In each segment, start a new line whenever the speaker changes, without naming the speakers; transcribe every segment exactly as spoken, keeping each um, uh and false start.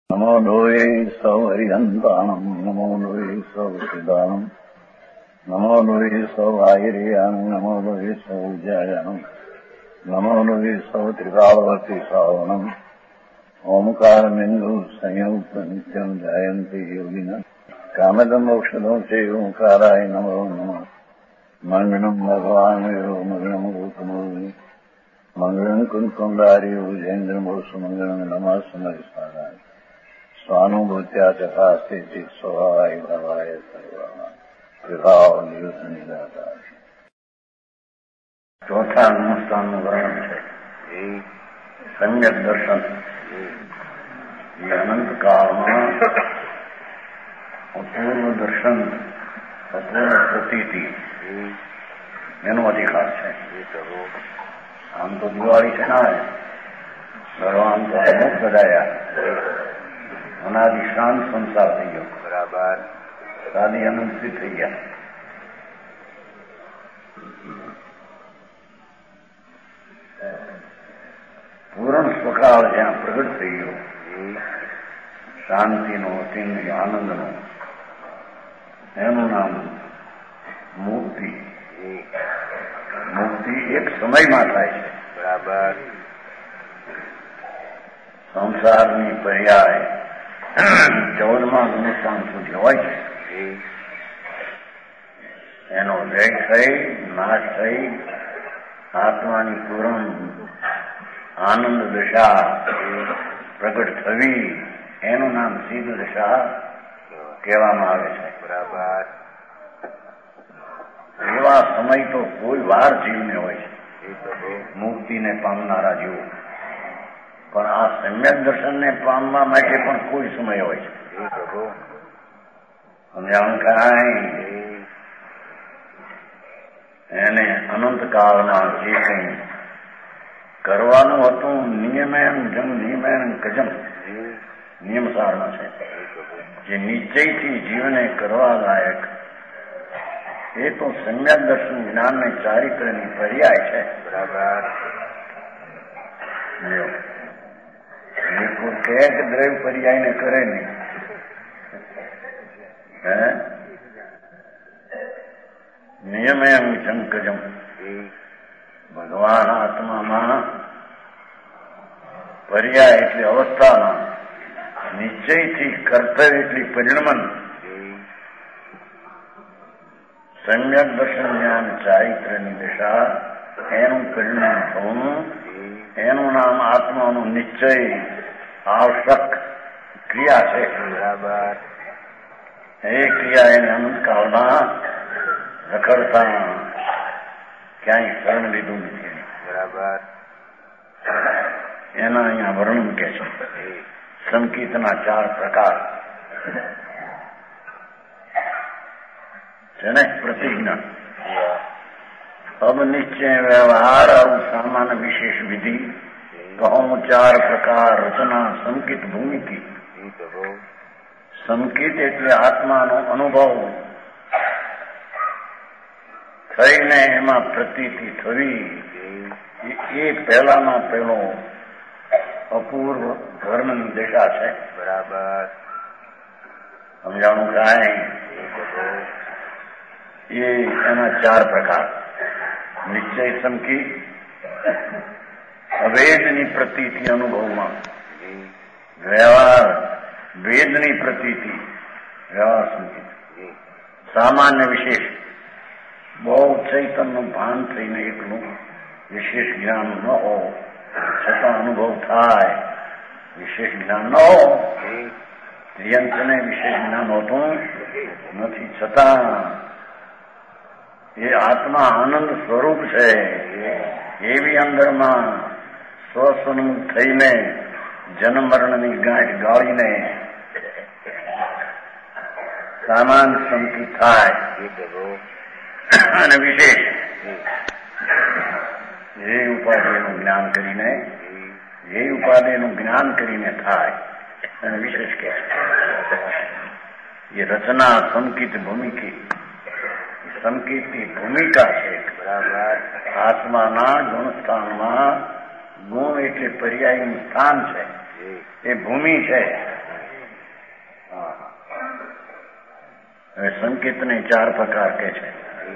नमो लोये सौहरिहन्ताणम् नमो लोये सौसिदानम् नमो लोये सौवाहिर्यानम् नमो लोये सौजायानम् नमो लोये सौत्रिकावती सावनम् ओंकारमिन्दु संयुक्त नित्यम् जायन्ति योगिनः कामदम् मोक्षदम् च ओंकाराय नमो नमः मङ्गलम् भगवान् वीरो मङ्गलम् रूपमोहि मङ्गलम् कुन्कुण्डारि उजेन्द्रमोसु मङ्गलम् नमः समरिसाराय स्वानुभूत्या तथा स्थिति स्वभावाय भवाय सर्वभाव निदाता। चौथा अनुष्ठान वर्णन है सम्यक दर्शन। ये अनंत काल में अपूर्व दर्शन अपूर्व प्रतीति એનો અધિકાર છે. આમ તો દિવાળી છે ના ભગવાન તો અમુક બધાયા અનાદિ શાંત સંસાર થઈ ગયો. બરાબર. સાદી અનંતથી થઈ ગયા. પૂર્ણ સ્વકાળ જ્યાં પ્રગટ થઈ ગયો શાંતિનો અતિન્દ્રિય આનંદનો એનું નામ મુક્તિ. મુક્તિ એક સમયમાં થાય છે. બરાબર. સંસારની પર્યાય ચૌદમા અનુષ્ઠાન સુધી હોય છે. એનો લય થઈ નાશ થઈ આત્માની પૂર્ણ આનંદ દશા પ્રગટ થવી એનું નામ સિદ્ધ દશા કહેવામાં આવે છે. બરાબર. એવા સમય તો કોઈ વાર જીવને હોય છે મુક્તિને પામનારા જેવું, પણ આ સમ્યક દર્શનને પામવા માટે પણ કોઈ સમય હોય છે. સમજાણ કાંઈ એને અનંત કાળમાં જે કંઈ કરવાનું હતું નિયમેન જમ નિયમેન કજમ નિયમસારમાં છે જે નિશ્ચયથી જીવને કરવા લાયક એ તો સમ્યક દર્શન જ્ઞાનને ચારિત્રની પર્યાય છે. બરાબર. કોઈ કહે કે દ્રવ્ય પર્યાયને કરે નહીં. હે નિયમે જંકજમ ભગવાન આત્મામાં પર્યાય એટલે અવસ્થામાં નિશ્ચયથી કર્તવ્ય એટલી પરિણમન સમ્યક દર્શન જ્ઞાન ચારિત્રની દિશા એનું પરિણામ થવું એનું નામ આત્માનું નિશ્ચય આવશ્યક ક્રિયા છે. બરાબર. એ ક્રિયા એને અનંત કાળમાં રખડતા ક્યાંય શરણ લીધું નથી. બરાબર. એના અહીંયા વર્ણન કે છે સંકિતના ચાર પ્રકાર છે ને. પ્રતિજ્ઞા, अब निश्चय व्यवहार और सामान्य विशेष विधि कहूं चार प्रकार रचना संकित भूमि की. સંકિત એટલે આત્માનો અનુભવ થઈને એમાં પ્રતીતિ થવી એ પહેલામાં પહેલો અપૂર્વ ધર્મની દિશા છે. બરાબર. સમજાણું કાંઈ એ એના ચાર પ્રકાર નિશ્ચય સંકિત અવેદની પ્રતીતિ અનુભવમાં વ્યવહાર વેદની પ્રતીતિ વ્યવહાર સંકિત સામાન્ય વિશેષ બહુ ચૈતનનું ભાન થઈને એકલું વિશેષ જ્ઞાન ન હો છતાં અનુભવ થાય વિશેષ જ્ઞાન ન હો યંત્રને વિશેષ જ્ઞાન હોતું નથી છતાં એ આત્મા આનંદ સ્વરૂપ છે એવી અંદરમાં સ્વસ્વનું થઈને જન્મ મરણની ગાંઠ ગાળીને સામાન સંકિત થાય અને વિશેષ એ ઉપાધિનું જ્ઞાન કરીને એ ઉપાધિનું જ્ઞાન કરીને થાય અને વિશેષ કે એ રચના સંકિત ભૂમિકી સંકેતની ભૂમિકા છે. બરાબર. આત્માના ગુણસ્થાનમાં ગુણ એટલે પર્યાયનું સ્થાન છે. એ ભૂમિ છે હવે સંકેતને ચાર પ્રકાર કે છે.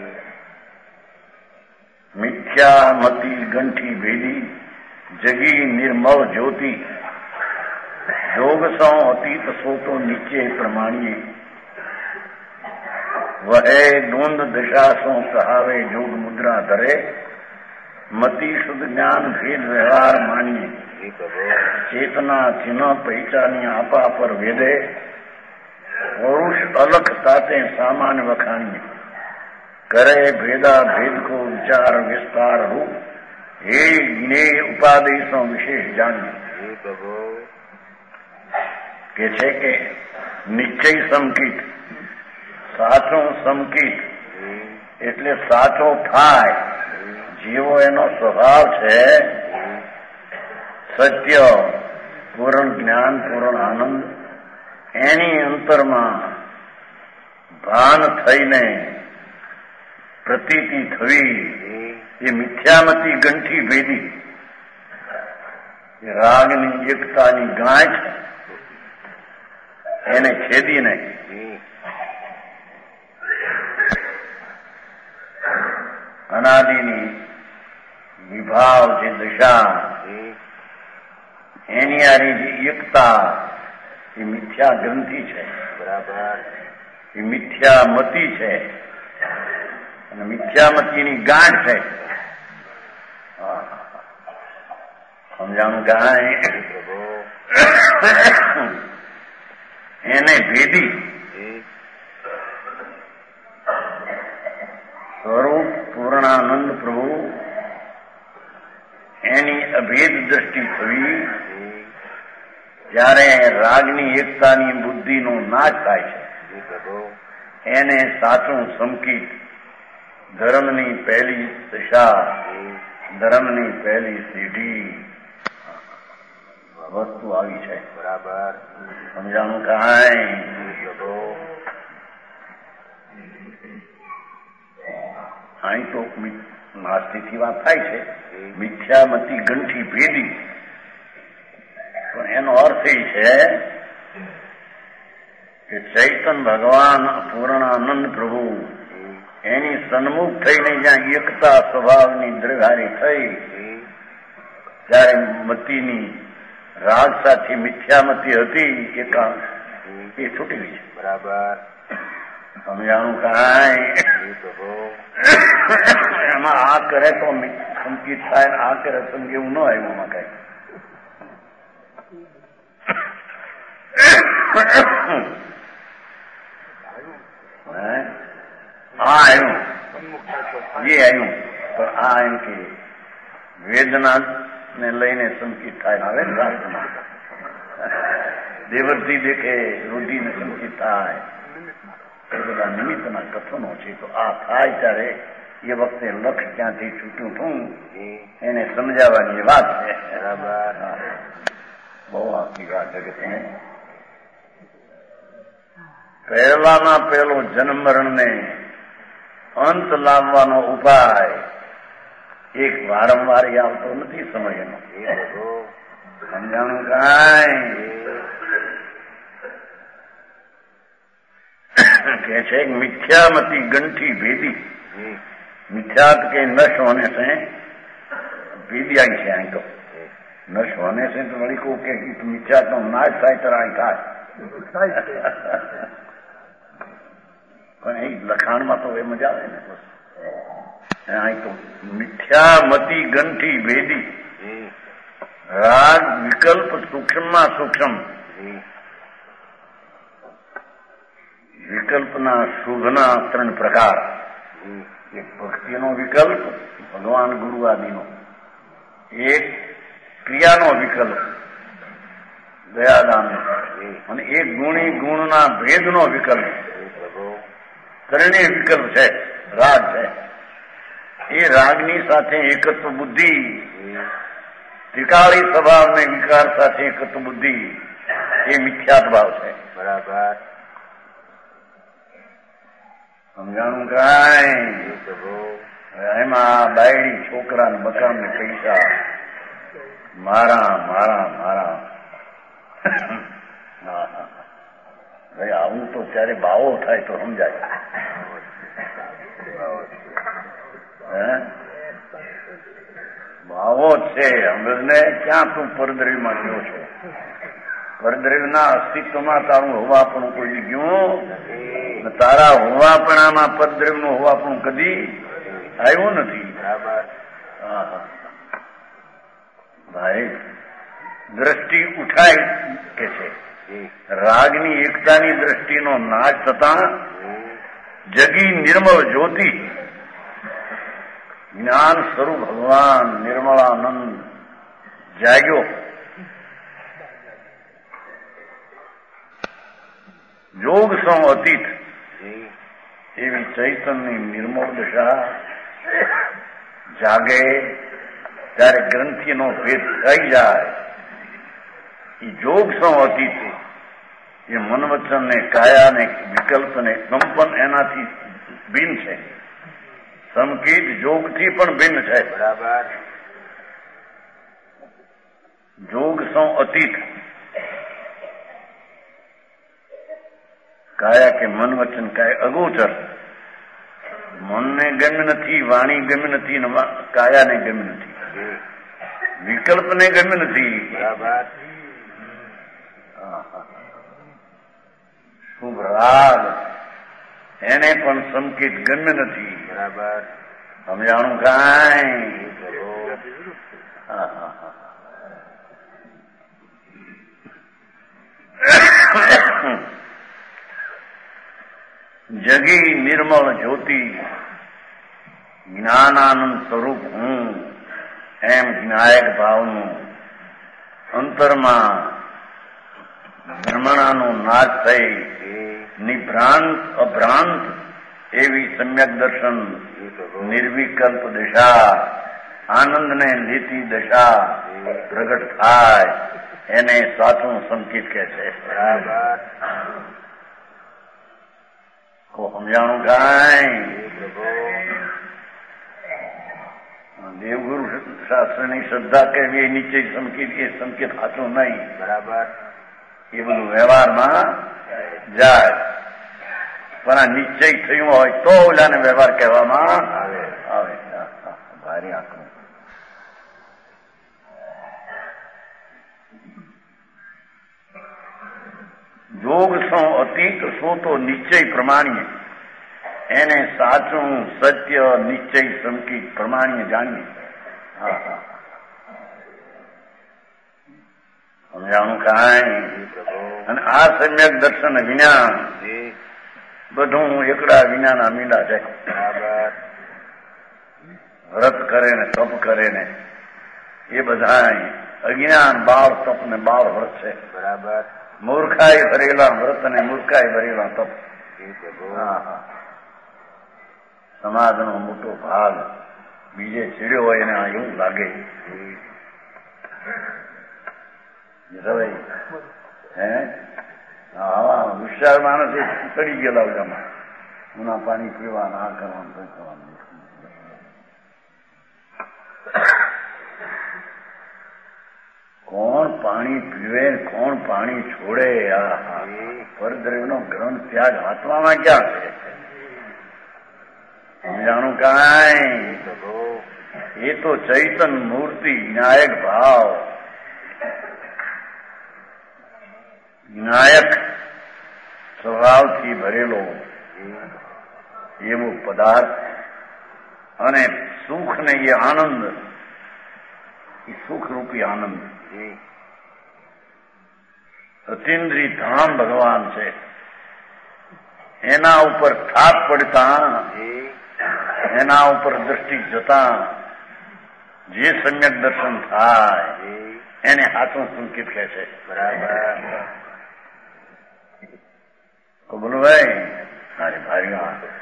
મિથ્યા મતિ ગંઠી ભેદી જગી નિર્મળ જ્યોતિ જોગ સો અતીત સોતો નીચે પ્રમાણીએ વહે ડોંદ દશા સો કહાવે જોગ મુદ્રા ધરે મતિ શુદ્ધ જ્ઞાન ભેદ વ્યવહાર માનીએ ચેતના ચિહ્ન પહેચાની આપા પર વેદે પૌરુષ અલખ તાતે સામાન વખાણીએ કરે ભેદા ભેદ કો વિચાર વિસ્તાર રૂપ હે જ્ઞેય ઉપાદેશો વિશેષ જાણીએ કે છે કે નિશ્ચય સમકિત સાચો સમકિત એટલે સાચો થાય જેવો એનો સ્વભાવ છે સત્ય પૂર્ણ જ્ઞાન પૂર્ણ આનંદ એની અંતરમાં ભાન થઈને પ્રતીતિ થવી એ મિથ્યામતી ગંઠી ભેદી રાગની એકતાની ગાંઠ એને છેદીને અનાદિની વિભાવ જે દશા એની આરી જે એકતા એ મિથ્યા ગ્રંથિ છે. બરાબર. એ મિથ્યા મતિ છે અને મિથ્યામતીની ગાંઠ છે. સમજાણું કાંઈ એને ભેદી સ્વરૂપ પૂર્ણાનંદ પ્રભુ એની અભેદ દ્રષ્ટિ થવી જ્યારે રાગની એકતાની બુદ્ધિનો નાશ થાય છે એને સાચું સમકિત ધર્મની પહેલી દશા ધર્મની પહેલી સીઢી વસ્તુ આવી છે. બરાબર. સમજાણું કાંઈ અહીં તો નાસ્તિકથી વાત થાય છે મિથ્યામતી ગંઠી ભેદી પણ એનો અર્થ એ છે કે ચૈતન ભગવાન પૂર્ણાનંદ પ્રભુ એની સન્મુખ થઈને જ્યાં એકતા સ્વભાવની દ્રઢારી થઈ ત્યારે મતીની રાગ સાથે મિથ્યામતી હતી એકાંત એ છૂટી ગઈ છે. બરાબર. સમજાણું કાંઈ એમાં આ કરે તો સંકિત થાય આ કરે સંગ એવું ન આવ્યું એમાં કઈ. હા આવ્યું એ આવ્યું પણ આ એમ કે વેદના ને લઈને સંકિત થાય આવે ને રાષ્ટ્રમાં દેવરથી દેખે રુધિને સંકિત થાય એ બધા નિમિત્તના કથનો છે. તો આ થાય ત્યારે એ વખતે લક્ષ ક્યાંથી છૂટ્યું થયું એને સમજાવવાની વાત છે. બરાબર. બહુ આખી વાત જગતને પહેલામાં પહેલો જન્મ મરણને અંત લાવવાનો ઉપાય એક વારંવાર આવતો નથી સમય એનો. સમજાણું કાંઈ કે છે મિથ્યામતી गंठी भेदी मिथ्यात के नष्ट होने से भेदी आई से आई तो नष्ट होने से तो बड़ी को के मिथ्या तो नाश થાય તરાય થાય પણ એ લખાણમાં તો એ મજા આવે ને અહીં તો મિથ્યામતી ગંઠી ભેદી રાગ વિકલ્પ સૂક્ષ્મમાં સૂક્ષ્મ વિકલ્પના શુભના ત્રણ પ્રકાર એક ભક્તિનો વિકલ્પ ભગવાન ગુરુ આદિનો એક ક્રિયાનો વિકલ્પ દયાદાન અને એક ગુણી ગુણના ભેદનો વિકલ્પ ત્રણેય વિકલ્પ છે રાગ છે. એ રાગની સાથે એકત્વ બુદ્ધિ ત્રિકાળી સ્વભાવને વિકાર સાથે એકત્વ બુદ્ધિ એ મિથ્યાત ભાવ છે. બરાબર. સમજાણું કાંઈ એમાં બાયડી છોકરા ને મકાન ને પૈસા મારા મારા મારા ભાઈ આવું તો ત્યારે ભાવો થાય તો સમજાય. હે ભાવો છે અમૃતને ક્યાં તું પરદ્રવ્યમાં ગયો છો? પરદ્રવ્યના અસ્તિત્વમાં તારું હોવાપણું કોઈ ગયું, તારા હોવાપણામાં પરદ્રવ્યનું હોવાપણું કદી આવ્યું નથી. ભાઈ દ્રષ્ટિ ઉઠાય કે છે રાગની એકતાની દ્રષ્ટિનો નાશ થતા જગી નિર્મળ જ્યોતિ જ્ઞાન સ્વરૂપ ભગવાન નિર્મળાનંદ જાગ્યો. જોગ સો અતીત એવી ચૈતન્યની નિર્મળ દશા જાગે ત્યારે ગ્રંથિનો ભેદ થઈ જાય. એ જોગ સો અતીત એ મનવચન ને કાયા ને વિકલ્પ ને કંપન એનાથી ભિન્ન છે. સંકેત જોગથી પણ ભિન્ન છે. બરાબર. જોગ સો અતીત કાયા કે મન વચન કાય અગોચર. મનને ગમ્ય નથી, વાણી ગમ્ય નથી, કાયાને ગમ્ય નથી, વિકલ્પને ગમ્ય નથી. બરાબર. શુભ રાગ એને પણ સંકેત ગમ્ય નથી. બરાબર. સમજાણું કાંઈ? જગી નિર્મળ જ્યોતિ જ્ઞાનાનંદ સ્વરૂપ હું એમ જ્ઞાયક ભાવનું અંતરમાં ભ્રમણાનો નાશ થઈ નિભ્રાંત અભ્રાંત એવી સમ્યક દર્શન નિર્વિકલ્પ દશા આનંદને લેતી દશા પ્રગટ થાય એને સાચું સંકેત કહે છે. સમજાણું કાંઈ? દેવગુરુ શાસ્ત્રની શ્રદ્ધા કહેવી એ નિશ્ચય સંકેત એ સંકેત સાચું નહીં. બરાબર. એ બધું વ્યવહારમાં જાય પણ આ નિશ્ચય થયું હોય તો ઓલાને વ્યવહાર કહેવામાં આવે. ભારે આંકડું. જોગ સો અતીત શું તો નિશ્ચય પ્રમાણીએ એને સાચું સત્ય નિશ્ચય સંકેત પ્રમાણીએ જાણીએ. હા હા સમજાણું કાંઈ? અને આ સમ્યક દર્શન વિના બધું એકડા વિનાના મીંડા છે. વ્રત કરે ને તપ કરે ને એ બધા અજ્ઞાન બાળ તપ ને બાળ વ્રત છે. બરાબર. મૂર્ખાઈ ભરેલા વ્રત અને મૂર્ખાઈ ભરેલા તપ. સમાજનો મોટો ભાગ બીજે ચીડ્યો હોય એને એવું લાગે હે આવા હોશિયાર માણસ ચડી ગયેલા બધામાં ઉના પાણી પીવા ના કરવાનું કરવાનું. કોણ પાણી પીવે કોણ પાણી છોડે? પરદ્રવ્યનો ગ્રંથ ત્યાગ હાથવામાં ક્યાં છે? સમજાણું કાંઈ? એ તો ચૈતન મૂર્તિ જ્ઞાયક ભાવ જ્ઞાયક સ્વભાવથી ભરેલો એવો પદાર્થ અને સુખ ને એ આનંદ એ સુખરૂપી આનંદ અતિન્દ્રિય ધામ ભગવાન છે. એના ઉપર થાપ પડતા એના ઉપર દ્રષ્ટિ જતા જે સમ્યક દર્શન થાય એને હાથું સંકેત કહે છે. બરાબર. તો બોલો ભાઈ મારી ભારી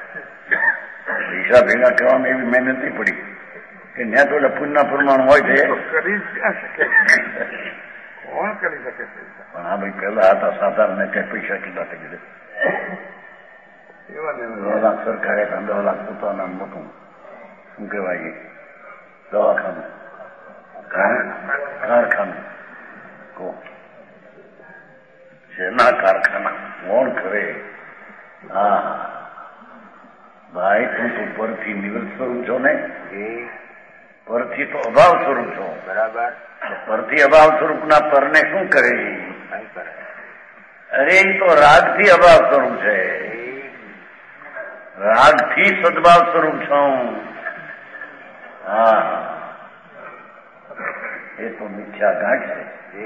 પૈસા ભેગા કરવામાં એવી મહેનત નહીં પડી કે ત્યાં તો એટલે પુણ્યના પ્રમાણ હોય છે. કરી ક્યાં શકે? કોણ કરી શકે છે? પણ આ ભાઈ પેલા હતા સાધારણ કઈ પૈસા કેટલા થઈ ગયા દસ લાખ સરકારે દસ લાખ પોતાના મોટું શું કહેવાય દવાખાનું કારખાનું કહો શેના કારખાના કોણ કરે? પરથી નિવૃત્ત સ્વરૂપ છો ને, પરથી તો અભાવ સ્વરૂપ છો.
બરાબર.
પરથી અભાવ સ્વરૂપના પરને શું કરે? અરે એ તો રાગથી અભાવ સ્વરૂપ છે. રાગથી સદભાવ સ્વરૂપ છું. હા, એ તો મિથ્યા ગાંઠ છે.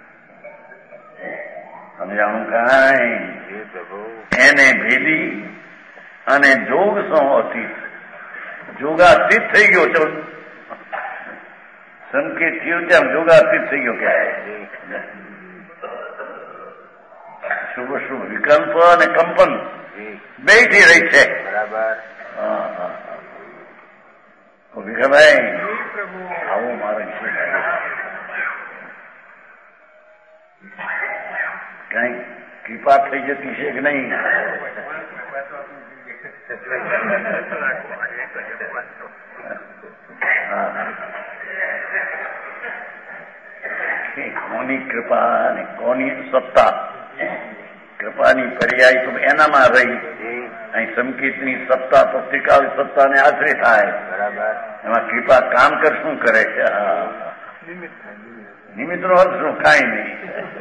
સમજાણું કાંઈ? એને ભેદી અને જોગ સો અતીત. જોગાતીત થઈ ગયો છો. સંકેત થયું તેમ જોગાતીત થઈ ગયો. કે શુભ શુભ વિકલ્પ અને કંપન બે થી રહી છે.
બરાબર.
હા હા તો ભીખાભાઈ આવો માર્ગ છે. કઈ કૃપા થઈ જતી છે કે નહીં? કોની કૃપા અને કોની સત્તા? કૃપાની પર્યાય તો એનામાં રહી. અહીં સંકેતની સત્તા તો ત્રિકાળ સત્તાને આશરે થાય.
બરાબર.
એમાં કૃપા કામ કર શું કરે છે? નિમિત્તનો અર્થ શું? કાંઈ નહીં.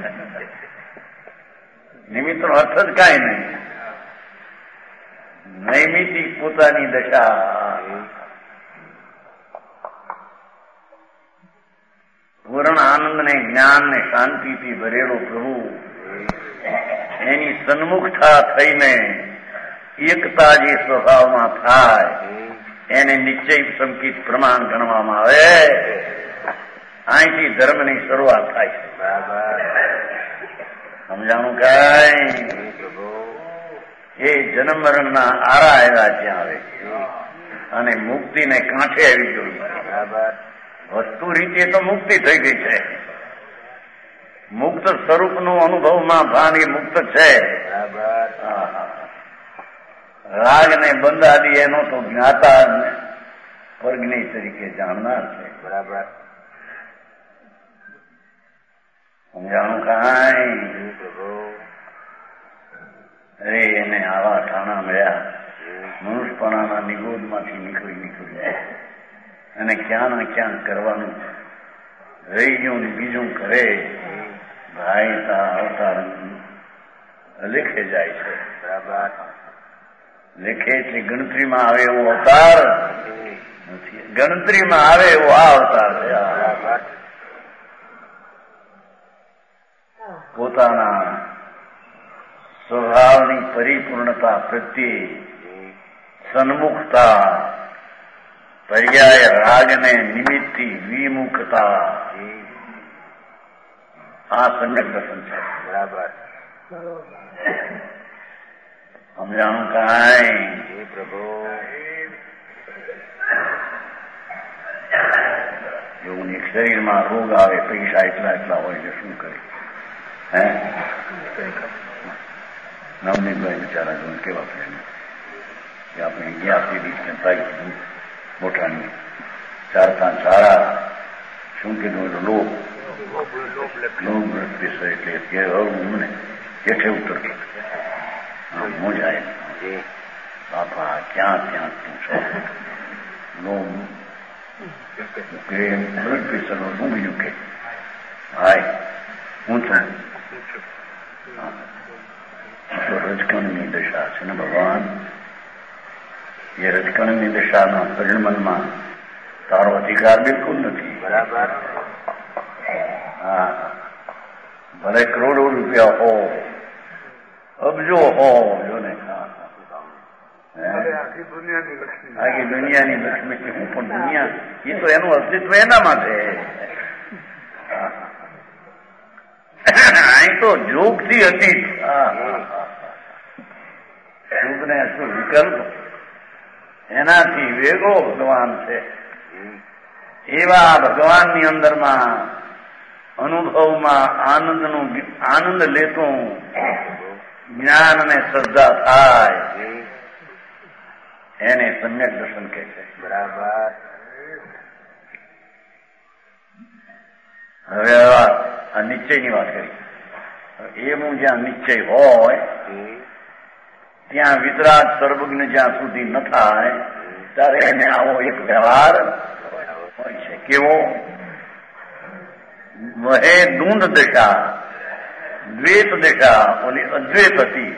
નિમિત્તનો અર્થ જ કાંઈ નહીં. નૈમિતિક પોતાની દશા. પૂર્ણ આનંદ ને જ્ઞાન ને શાંતિથી ભરેલો પ્રભુ એની સન્મુખતા થઈને એકતા જે સ્વભાવમાં થાય એને નિશ્ચય સંકિત પ્રમાણ ગણવામાં આવે. અહીંથી ધર્મની શરૂઆત થાય. સમજાણું કાંઈ? એ જન્મ મરણના આરા આવ્યા ત્યાં આવે અને મુક્તિને કાંઠે આવી જોઈ. વસ્તુ રીતે તો મુક્તિ થઈ ગઈ છે. મુક્ત સ્વરૂપનું અનુભવમાં ભાન એ મુક્ત છે. રાગ ને બંધ આદિ એનો તો જ્ઞાતા પરજ્ઞેય તરીકે જાણનાર છે.
બરાબર.
સમજાણું કાંઈ? અરે એને આવા ઠાણા મળ્યા. મનુષ્યપણાના નિગોદમાંથી નીકળી નીકળી અને ક્યાં ના ક્યાં કરવાનું રહી ગયું ને બીજું કરે. ભાઈ તા અવતાર લેખે જાય છે.
બરાબર.
લેખે એટલે ગણતરીમાં આવે એવો અવતાર નથી. ગણતરીમાં આવે એવો આ અવતાર છે. પોતાના સ્વભાવની પરિપૂર્ણતા પ્રત્યે સન્મુખતા, પર્યાય રાગને નિમિત્તથી વિમુખતા, આ સમ્યક દર્શન છે.
બરાબર.
સમજાણું કાંઈ?
પ્રભુ
એવું એક શરીરમાં રોગ આવે, પૈસા એટલા એટલા હોય એટલે શું કરે? હે નવનીતભાઈ બિચારા જોઈને કેવા પ્રેમ કે આપણે ગયા તે દિવસને તારીખ મોટાની ચાર પાંચ સારા શું કીધું એટલે લોક લો બ્લડ પ્રેશર એટલે કે મને હેઠે ઉતરતો મોજાય. બાપા ક્યાં ત્યાં તું છો? લો કે બ્લડ પ્રેશરનો શું બીજું કે ભાઈ હું છું તો રજકણની દશા છે ને ભગવાન. એ રજકણની દશાના પરિણમનમાં તારો અધિકાર બિલકુલ નથી.
બરાબર.
હા, ભલે કરોડો રૂપિયા હો, અબજો હો, જો ને આખી દુનિયાની લક્ષ્મી હું પણ દુનિયા એ તો એનું અસ્તિત્વ એનામાં છે. અહીં તો જોગથી અતીત શુભ ને અશુભ વિકલ્પ એનાથી વેગો ભગવાન છે. એવા ભગવાનની અંદરમાં અનુભવમાં આનંદનું આનંદ લેતું જ્ઞાન અને શ્રદ્ધા થાય એને સમ્યક દર્શન કહે છે.
બરાબર.
હવે આ નિશ્ચયની વાત કરી. એનું જ્યાં નિશ્ચય હોય ત્યાં વિતરાગ સર્વજ્ઞ જ્યાં સુધી ન થાય ત્યારે એને આવો એક વ્યવહાર હોય છે. કેવો? વહે દૂંધ દશા, દ્વેત દશા, ઓલી અદ્વૈત હતી.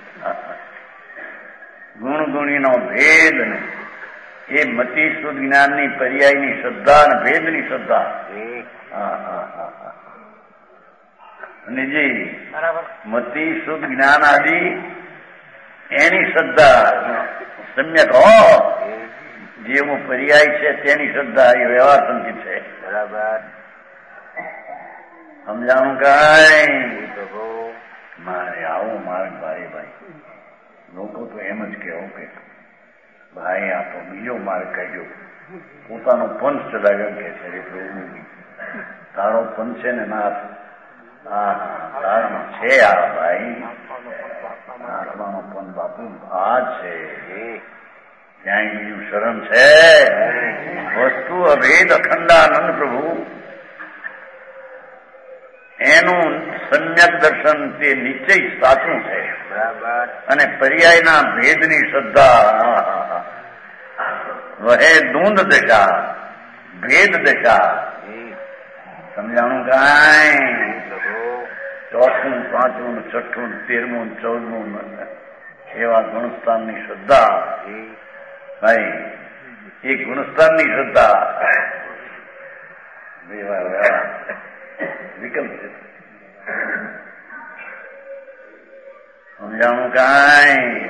ગુણ ગુણીનો ભેદ ને એ મતિ શુદ્ધ જ્ઞાનની પર્યાયની શ્રદ્ધા અને ભેદની શ્રદ્ધા. હા હા હા હા અને જે મતિ શુદ્ધ જ્ઞાન આદિ એની શ્રદ્ધા સમ્યક હો, જેવો પર્યાય છે તેની શ્રદ્ધા એ વ્યવહાર સંચિત છે. બરાબર સમજાણું? કઈ મારે આવો માર્ગ ભાઈ ભાઈ લોકો તો એમ જ કહેવો કે ભાઈ આ તો બીજો માર્ગ કહેજો. પોતાનો પંચ ચલાવ્યો કે છે પ્રભુ તારો પંચ છે ને નાથ, હા તારામાં છે આ ભાઈ આત્માનો પંચ બાપુ આ છે. ક્યાંય બીજું શરણ છે? વસ્તુ અભેદ અખંડાનંદ પ્રભુ એનું સમ્યક દર્શન તે નિશ્ચય સાચું છે. બરાબર અને પર્યાયના ભેદની શ્રદ્ધા વહે દૂંધ દશા, ભેદ દશા. સમજાણું? કાંઈ ચોથું પાંચમું છઠ્ઠું તેરમું ચૌદમું એવા ગુણસ્થાનની શ્રદ્ધા ભાઈ, એ ગુણસ્થાનની શ્રદ્ધા વિકલ્પ છે. સમજાણું? કાંઈ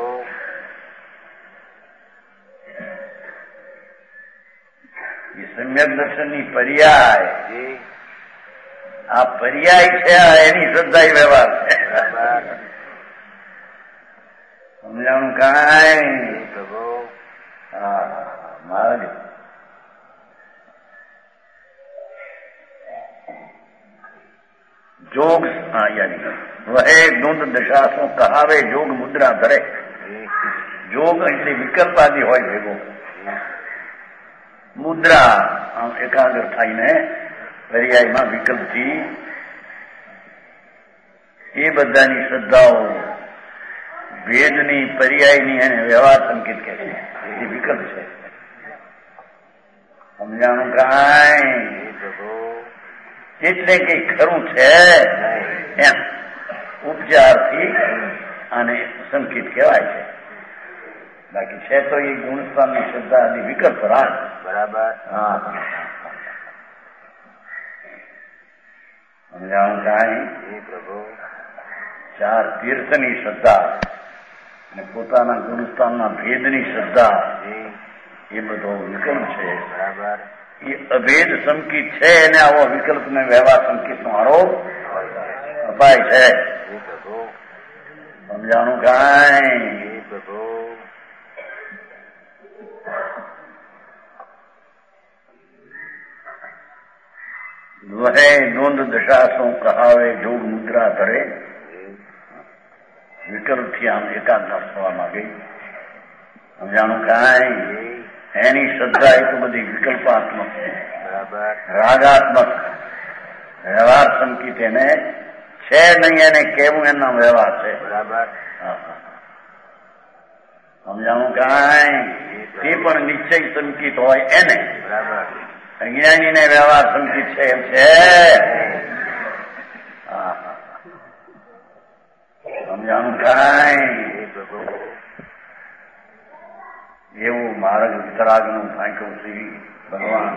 એ સમ્યક દર્શનની પર્યાય, આ પર્યાય છે એની શ્રદ્ધા વ્યવહાર છે. સમજાણું? કાંઈ હા મારે જોગ યાની વહે દુંદ દશા શું કહાવે જોગ મુદ્રા ધરે. જોગ એટલે વિકલ્પ આદિ હોય ભેગો, મુદ્રા આમ એકાગ્ર થઈને પર્યાયમાં વિકલ્પથી એ બધાની શ્રદ્ધાઓ ભેદની પર્યાયની અને વ્યવહાર સંકેત કહે છે. એ વિકલ્પ છે. સમજાણું? કાંઈ એટલે કઈ ખરું છે એમ ઉપચારથી આને સંકેત કહેવાય છે. બાકી છે તો એ ગુણસ્થાનની શ્રદ્ધા આદિ વિકલ્પ રાખ. બરાબર હા સમજાણું? કાંઈ પ્રભુ ચાર તીર્થની શ્રદ્ધા અને પોતાના ગુણસ્થાનના ભેદની શ્રદ્ધા એ બધો વિકલ્પ છે. બરાબર એ અભેદ સંકેત છે એને આવો વિકલ્પ ને વ્યવહાર સંકેત નો આરોપ અપાય છે. સમજાણું? કાંઈ વહે નોંધ દશા શું કહાવે જોગ મુદ્રા ધરે. વિકલ્પથી આમ એકાગ્ર થવામાં ગઈ. સમજાણું? કાંઈ એની શ્રદ્ધા એ તો બધી વિકલ્પાત્મક, રાગાત્મક વ્યવહાર સંકેત એને છે નહીં. એને કેવું એના વ્યવહાર છે. બરાબર સમજાણું? કાંઈ તે પણ નિશ્ચય સંકેત હોય એને. બરાબર અજ્ઞાનીને વ્યવહાર સંકેત છે એમ છે. સમજાણું? કાંઈ એવું માર્ગ વિતરાગનું ફાંક્યું શ્રી ભગવાન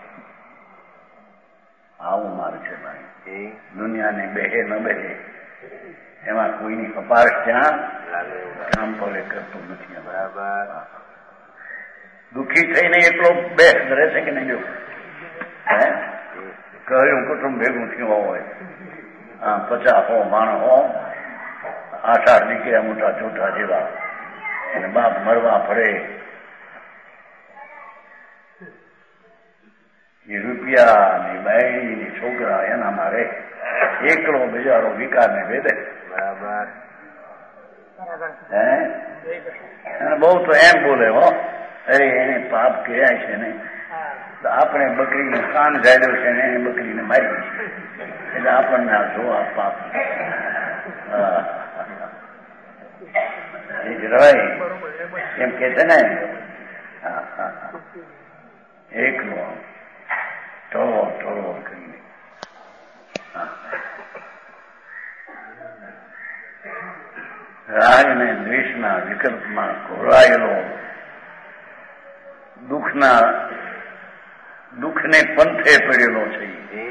આવું માર્ગ છે ભાઈ. દુનિયાને બેહે ન બેહે એમાં કોઈની કપારશ ત્યાં કામ પગે કરતું નથી. બરાબર દુઃખી થઈને એટલો બેસ રહેશે કે નહીં? જો હે કહ્યું કુટુંબ ભેગું થયું હોય, હા પચાસ હો માણસ હો, આઠ આઠ નીકળ્યા મોટા ચોટા જેવા અને બાપ મરવા ફરે. એ રૂપિયા ની બાઈ ની છોકરા એના મારે એકલો બિચારો વિકાર ને ભેદે. બરાબર હે બહુ તો એમ બોલે હો, અરે એને પાપ કર્યા છે ને આપણે બકરીને કાન ગાળ્યો છે ને એને બકરીને મારી છે એટલે આપણને આ જો આ પાપ એ જ રવાય એમ કે છે ને. હા હા એકલો ટળવો ટળવો કરીને રાગ ને દ્વેષના વિકલ્પમાં ઘોળાયેલો દુઃખના દુઃખને પંથે પડેલો છે.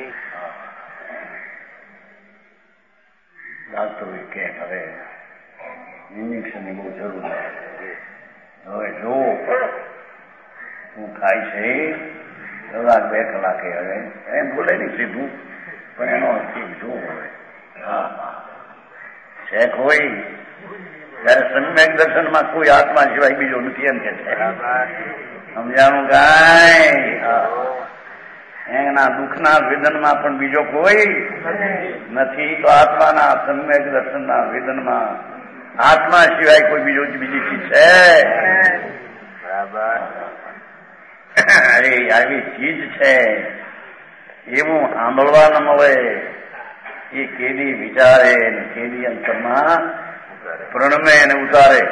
ડાક્ટરો કે હવે ઇન્જેક્શનની બહુ જરૂર નથી, હવે જો શું થાય છે કલાક બે કલાકે હવે એમ બોલે નહીં સીધું, પણ એનો અર્થ જો હોય હા હા શેક હોય ત્યારે સમ્યક દર્શનમાં કોઈ આત્મા સિવાય બીજો નથી એમ કે છે. સમજાણું કાંઈ એના દુઃખના વેદનમાં પણ બીજો કોઈ નથી, તો આત્માના સમ્યક દર્શનના વેદનમાં આત્મા સિવાય કોઈ બીજો બીજી ચીજ છે. અરે આવી ચીજ છે એવું સાંભળવા ન મળે એ કેદી વિચારે ને કેદી અંતરમાં પ્રણમે ને ઉતારે.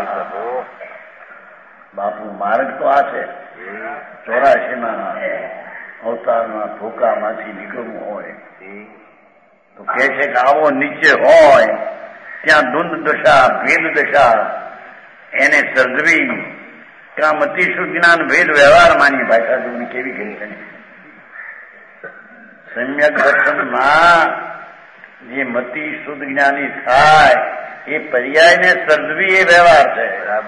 બાપુ માર્ગ તો આ છે, ચોરાશી ના અવતારના ધોકામાંથી નીકળવું હોય તો કે છે કે આવો નીચે હોય ત્યાં ધુંધ દશા ભેદ દશા એને સર્જવી ત્યાં મતિશુ જ્ઞાન ભેદ વ્યવહાર માની ભાષા જોની કેવી કરી છે. સમ્યક દર્શનમાં જે મતિ શુદ્ધ જ્ઞાની થાય એ પર્યાયને સર્જવી એ વ્યવહાર છે.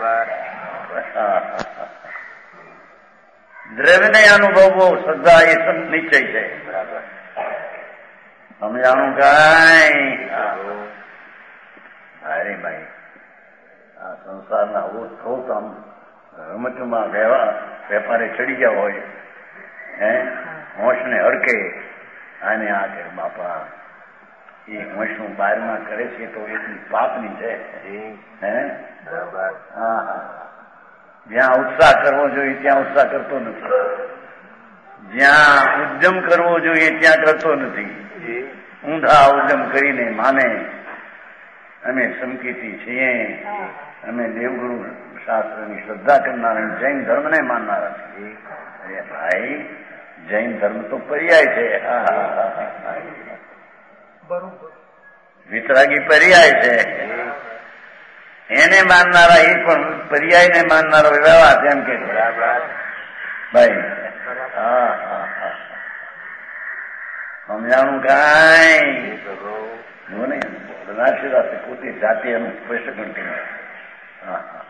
દ્રવ્યને અનુભવવો શ્રદ્ધા એ નિશ્ચય છે. સમજાણું કાંઈ અરે ભાઈ આ સંસારના થોડુંક આમ રમતમાં વ્યવહાર વેપારે ચડી ગયા હોય હે હોશને અડકે આને આ કે બાપા એ હોશનું બહારમાં કરે છે તો એટલી પાપની છે હે હા હા જ્યાં ઉત્સાહ કરવો જોઈએ ત્યાં ઉત્સાહ કરતો નથી, જ્યાં ઉદ્યમ કરવો જોઈએ ત્યાં કરતો નથી. ઊંધા ઉદ્યમ કરીને માને અમે સંકેતી છીએ, અમે દેવગુરુ શાસ્ત્રની શ્રદ્ધા કરનારા જૈન ધર્મને માનનારા છીએ. અરે ભાઈ જૈન ધર્મ તો પર્યાય છે, વિતરાગી પર્યાય છે. એને માનનારા એ પણ પર્યાયને માનનારો વ્યવહાર એમ કે ભાઈ હા હા હા સમજાણું કાંઈ જોને બનારસીદાસે પોતે જાતે એનું સ્પષ્ટપણ કર્યું. હા હા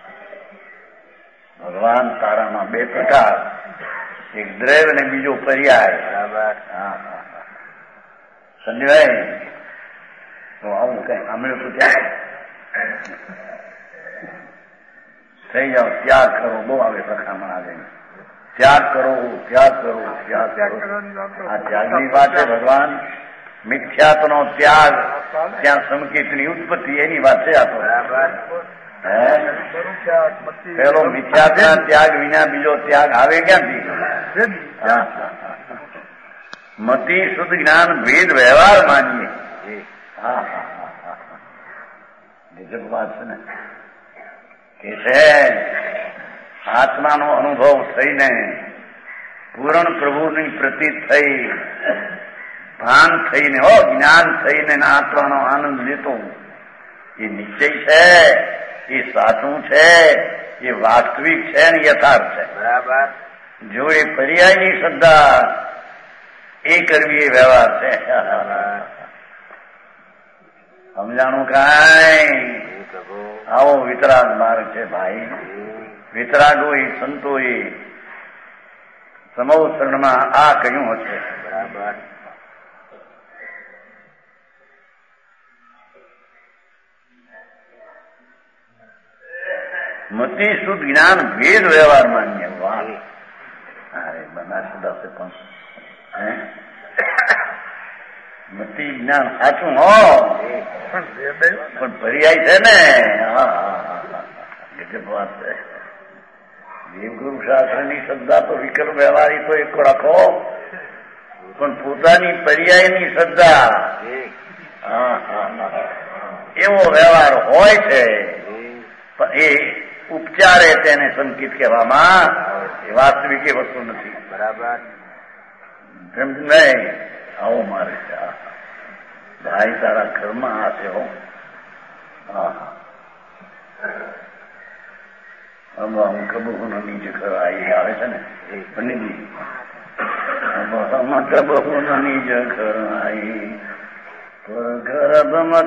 ભગવાન તારામાં બે પ્રકાર, એક દ્રવ્ય અને બીજો પર્યાય. હા હા હા સમજાય તો આવું કઈ સાંભળ્યું તો ત્યાં થઈ જાઓ ત્યાગ કરો. બહુ આવે પ્રખામણ આવે ત્યાગ કરો ત્યાગ કરો ત્યાગ કરો. આ ત્યાગની વાત છે ભગવાન મિથ્યાત્વનો ત્યાગ ત્યાં સંકેતની ઉત્પત્તિ એની વાત છે. આ તો પેલો મિથ્યાત્વના ત્યાગ વિના બીજો ત્યાગ આવે ક્યાંથી? મતિ શુદ્ધ જ્ઞાન ભેદ વ્યવહાર માનીએ. હા હા હા ગજબ વાત છે ને કે છે આત્માનો અનુભવ થઈને પૂરણ પ્રભુની પ્રતીત થઈ ભાન થઈને હો જ્ઞાન થઈને આત્માનો આનંદ લેતો એ નિશ્ચય છે, એ સાચું છે, એ વાસ્તવિક છે ને યથાર્થ છે. બરાબર. જો એ પર્યાયની શ્રદ્ધા એ કરવી એ વ્યવહાર છે. સમજાણું કાંઈ આવો વિતરાગ માર્ગ છે ભાઈ. વિતરાગો એ સંતો એ સમવસરણમાં આ કહ્યું હશે. બરાબર. મતિ શુદ્ધ જ્ઞાન ભેદ વ્યવહાર માન્ય. વાહ અરે બનારસદાસે પણ હે મતિ જ્ઞાન સાચું હો પણ પર્યાય છે ને. ગજબ વાત છે. દેવગુરુ શાસ્ત્રની શ્રદ્ધા તો વિકલ્પ વ્યવહારી તો એક રાખો પણ પોતાની પર્યાયની શ્રદ્ધા એવો વ્યવહાર હોય છે પણ એ ઉપચારે તેને સંકિત કહેવામાં એ વાસ્તવિક એ વસ્તુ નથી.
બરાબર.
એમ નહીં, આવો મારે છે ભાઈ, તારા ઘરમાં આ છે હો. હા હું કબૂ નીચે ઘર આવે છે ને પંડિતજી, કબૂ નીચ ઘર આઈ ગરબમત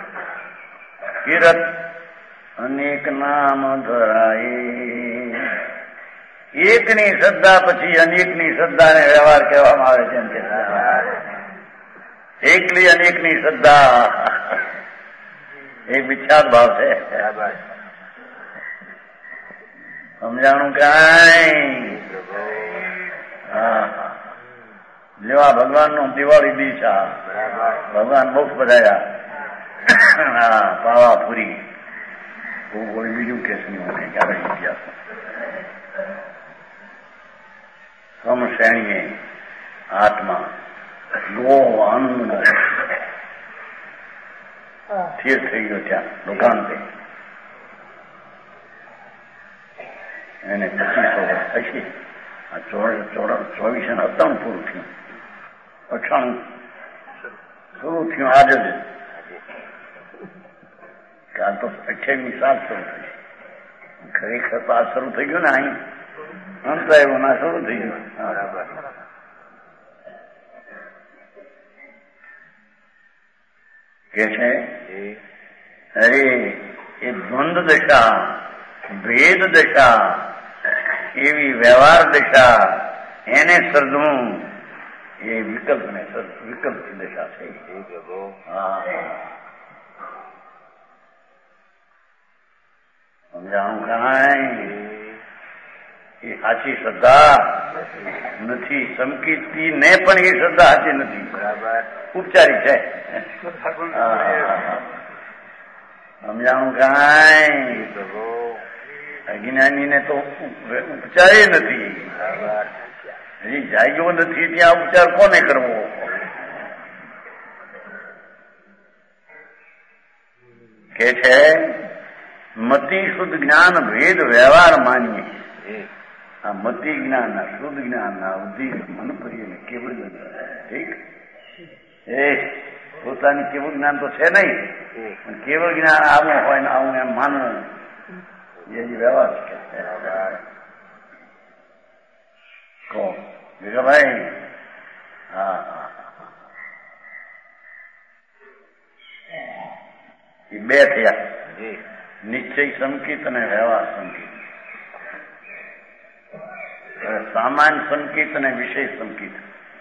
કિરત અનેક નામ ધરાય. એકની શ્રદ્ધા પછી અનેકની શ્રદ્ધાને વ્યવહાર કહેવામાં આવે છે. એકલી અનેકની શ્રદ્ધા એક વિખ્યાત ભાવ છે. સમજાણું કાંઈ? હા, જેવા ભગવાન નું દિવાળી દીશા, ભગવાન મોક્ષ બધાયા. હા, પાવા પૂરી કોઈ બીજું કેસ નહીં મને ક્યારે ઇતિહાસ. સમ શ્રેણીએ આત્મા ગો આનંદ સ્થિર થઈ ગયો ત્યાં દુકાન પે. એને પચીસો વર્ષ પછી આ ચોવીસ અને સત્તાણું પૂરું થયું, અઠાણું શરૂ થયું આજે જ. આ તો અઠ્યાવીસ સાત શરૂ થઈ, ખરેખર તો આ શરૂ થઈ ગયું ને અહીં અંત આવ્યો ના શરૂ થઈ ગયું. કે છે અરે એ દ્વંદ દશા, ભેદ દશા, એવી વ્યવહાર દશા એને સર્જવું એ વિકલ્પ ને વિકલ્પની દશા છે. હા, સમજાણું કાંઈ? એ સાચી શ્રદ્ધા નથી. સંકિતથી ને પણ એ શ્રદ્ધા સાચી નથી. બરાબર, ઉપચારી છે. સમજાણું કાંઈ? અજ્ઞાની ને તો ઉપચારે નથી. હજી જાગ્યો નથી ત્યાં ઉપચાર કોને કરવો? કે છે મતિ શુદ્ધ જ્ઞાન ભેદ વ્યવહાર માનીએ. આ મતિ જ્ઞાન ના શુદ્ધ જ્ઞાન ના બુદ્ધિ મન કરીએ કેવળ ઠીક એ પોતાની કેવું જ્ઞાન તો છે નહીં, પણ કેવળ જ્ઞાન આવું હોય ને આવું એમ માનવું એ વ્યવહાર છે. કહો ભાઈ. હા હા, એ બે થયા, નિશ્ચય સંકિત અને વ્યવહાર સંકિત. સામાન્ય સંકિત અને વિષય સંકિત.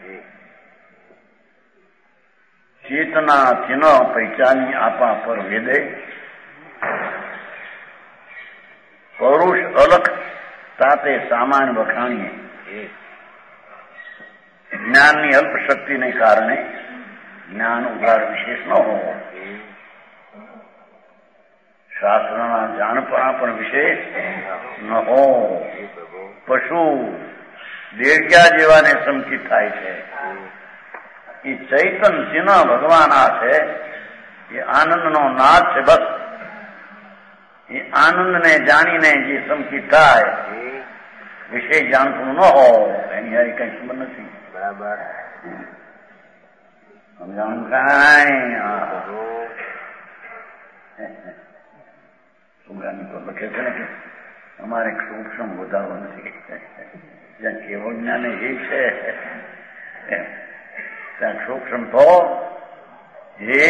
ચેતના ચિહ્ન પૈચાની આપા પર વેદે પૌરુષ અલખ તાતે સામાન્ય વખાણીએ. જ્ઞાનની અલ્પ શક્તિને કારણે જ્ઞાન ઉગાડ વિશેષ ન હોવો, શાસ્ત્રના જાણપણા પણ વિશેષ ન હો. પશુ દેડક્યા જેવાને સંકિત થાય છે. એ ચૈતન ચિહ્ન ભગવાન આ છે, એ આનંદનો નાદ છે. બસ એ આનંદને જાણીને જે સંકિત થાય, વિશેષ જાણતું ન હો, એની હારી કઈ સંબંધ નથી. બરાબર, સમજાણું કાંઈ? સુગાની તો લખે છે ને કે અમારે સૂક્ષ્મ વધારો નથી. જ્યાં કેવો જ્ઞાન એ છે ત્યાં સૂક્ષ્મ તો એ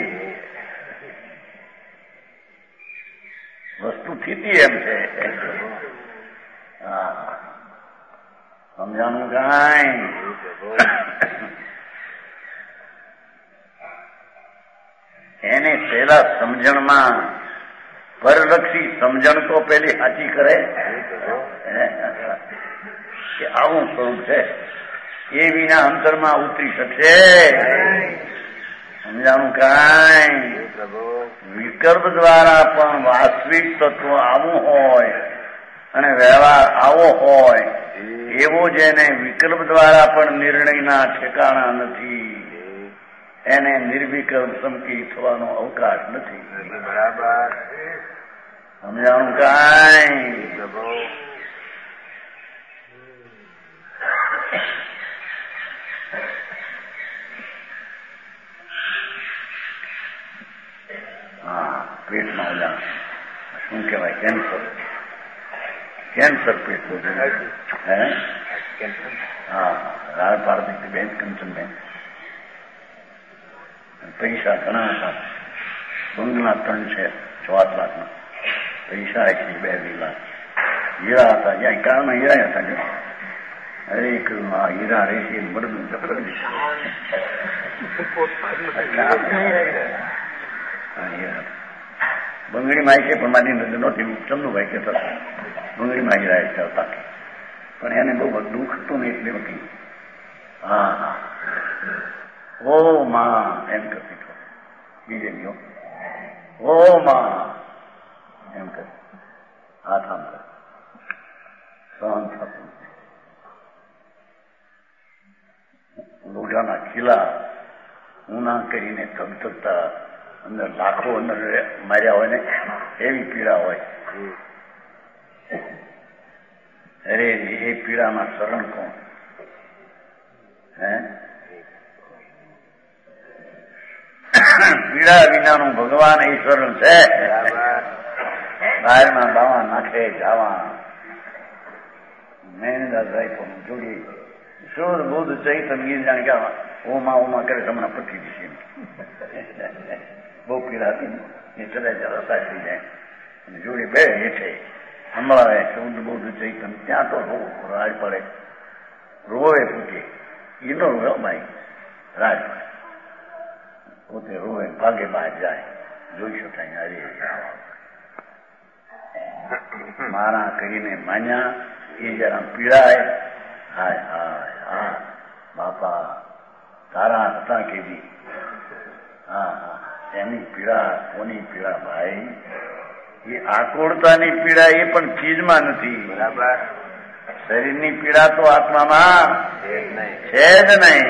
વસ્તુ સ્થિતિ એમ છે. હા, સમજાણું કાંઈ? એને પહેલા સમજણમાં પરલક્ષી સમજણ તો પેલી સાચી કરે કે આવું સ્વરૂપ છે, એ વિના અંતરમાં ઉતરી શકશે? સમજાણું કાંઈ? વિકલ્પ દ્વારા પણ વાસ્તવિક તત્વ આવું હોય અને વ્યવહાર આવો હોય, એવો જેને વિકલ્પ દ્વારા પણ નિર્ણયના ઠેકાણા નથી, એને નિર્વિકલ્પ સંકિત થવાનો અવકાશ નથી. બરાબર, સમજાણું કાંઈ હા પેટમાં ઓલા શું કહેવાય કેન્સર કેન્સર પેટ બધું હે હા રાળ પાર્વતી બેન કંચનબેન પૈસા ઘણા હતા બંગલા ત્રણ છે ચોથ લાખના પૈસા એકથી બે લાખ હીરા હતા જ્યાં કાળમાં હીરા હતા અરે કહ્યું આ હીરા રેસી બધું જબરદસ્ત બંગડીમાં છે પણ મારી નજર નહોતી ચંદુભાઈ કહેતા બંગડીમાં હીરા ચાલતા પણ એને બહુ દુઃખ હતું ને એટલે વખત હા હા ઓ માં એમ કરતી હતો બીજે ગયો ઓ માં એમ કરે હાથ આમ કરે સહન થતું લોઢાના ખીલા ઊના કરીને ધબધબતા અંદર લાખો અંદર માર્યા હોય ને એવી પીડા હોય અરે એ પીડામાં શરણ કોણ હે પીડા વિનાનું ભગવાન એ શરણ છે બહારના બાવા નાખે જાવા મેનદાસભાઈ પણ જોડી શુદ્ધ બુદ્ધ ચૈતન ગીર જાણ કે ઓમાં ઓમાં કરે તમને પઠી દીધી બહુ પીડા હતી એ ચડાઈ જરા સાચી જાય અને જોડી બે હેઠે સંભળાવે શુદ્ધ બુદ્ધ ચૈતન ત્યાં તો રાજ પડે રોવે પૂછે એનો રોવે ભાઈ રાજ પડે પોતે રોવે ભાગે બહાર જાય જોઈ શકાય હરે મારા કરીને માન્યા એ જરા પીડાય હાય હાય હા બાપા તારા હતા કેવી હા હા એની પીડા કોની પીડા ભાઈ એ આકુળતાની પીડા એ પણ ચીજમાં નથી બરાબર શરીરની પીડા તો આત્મામાં છે જ નહીં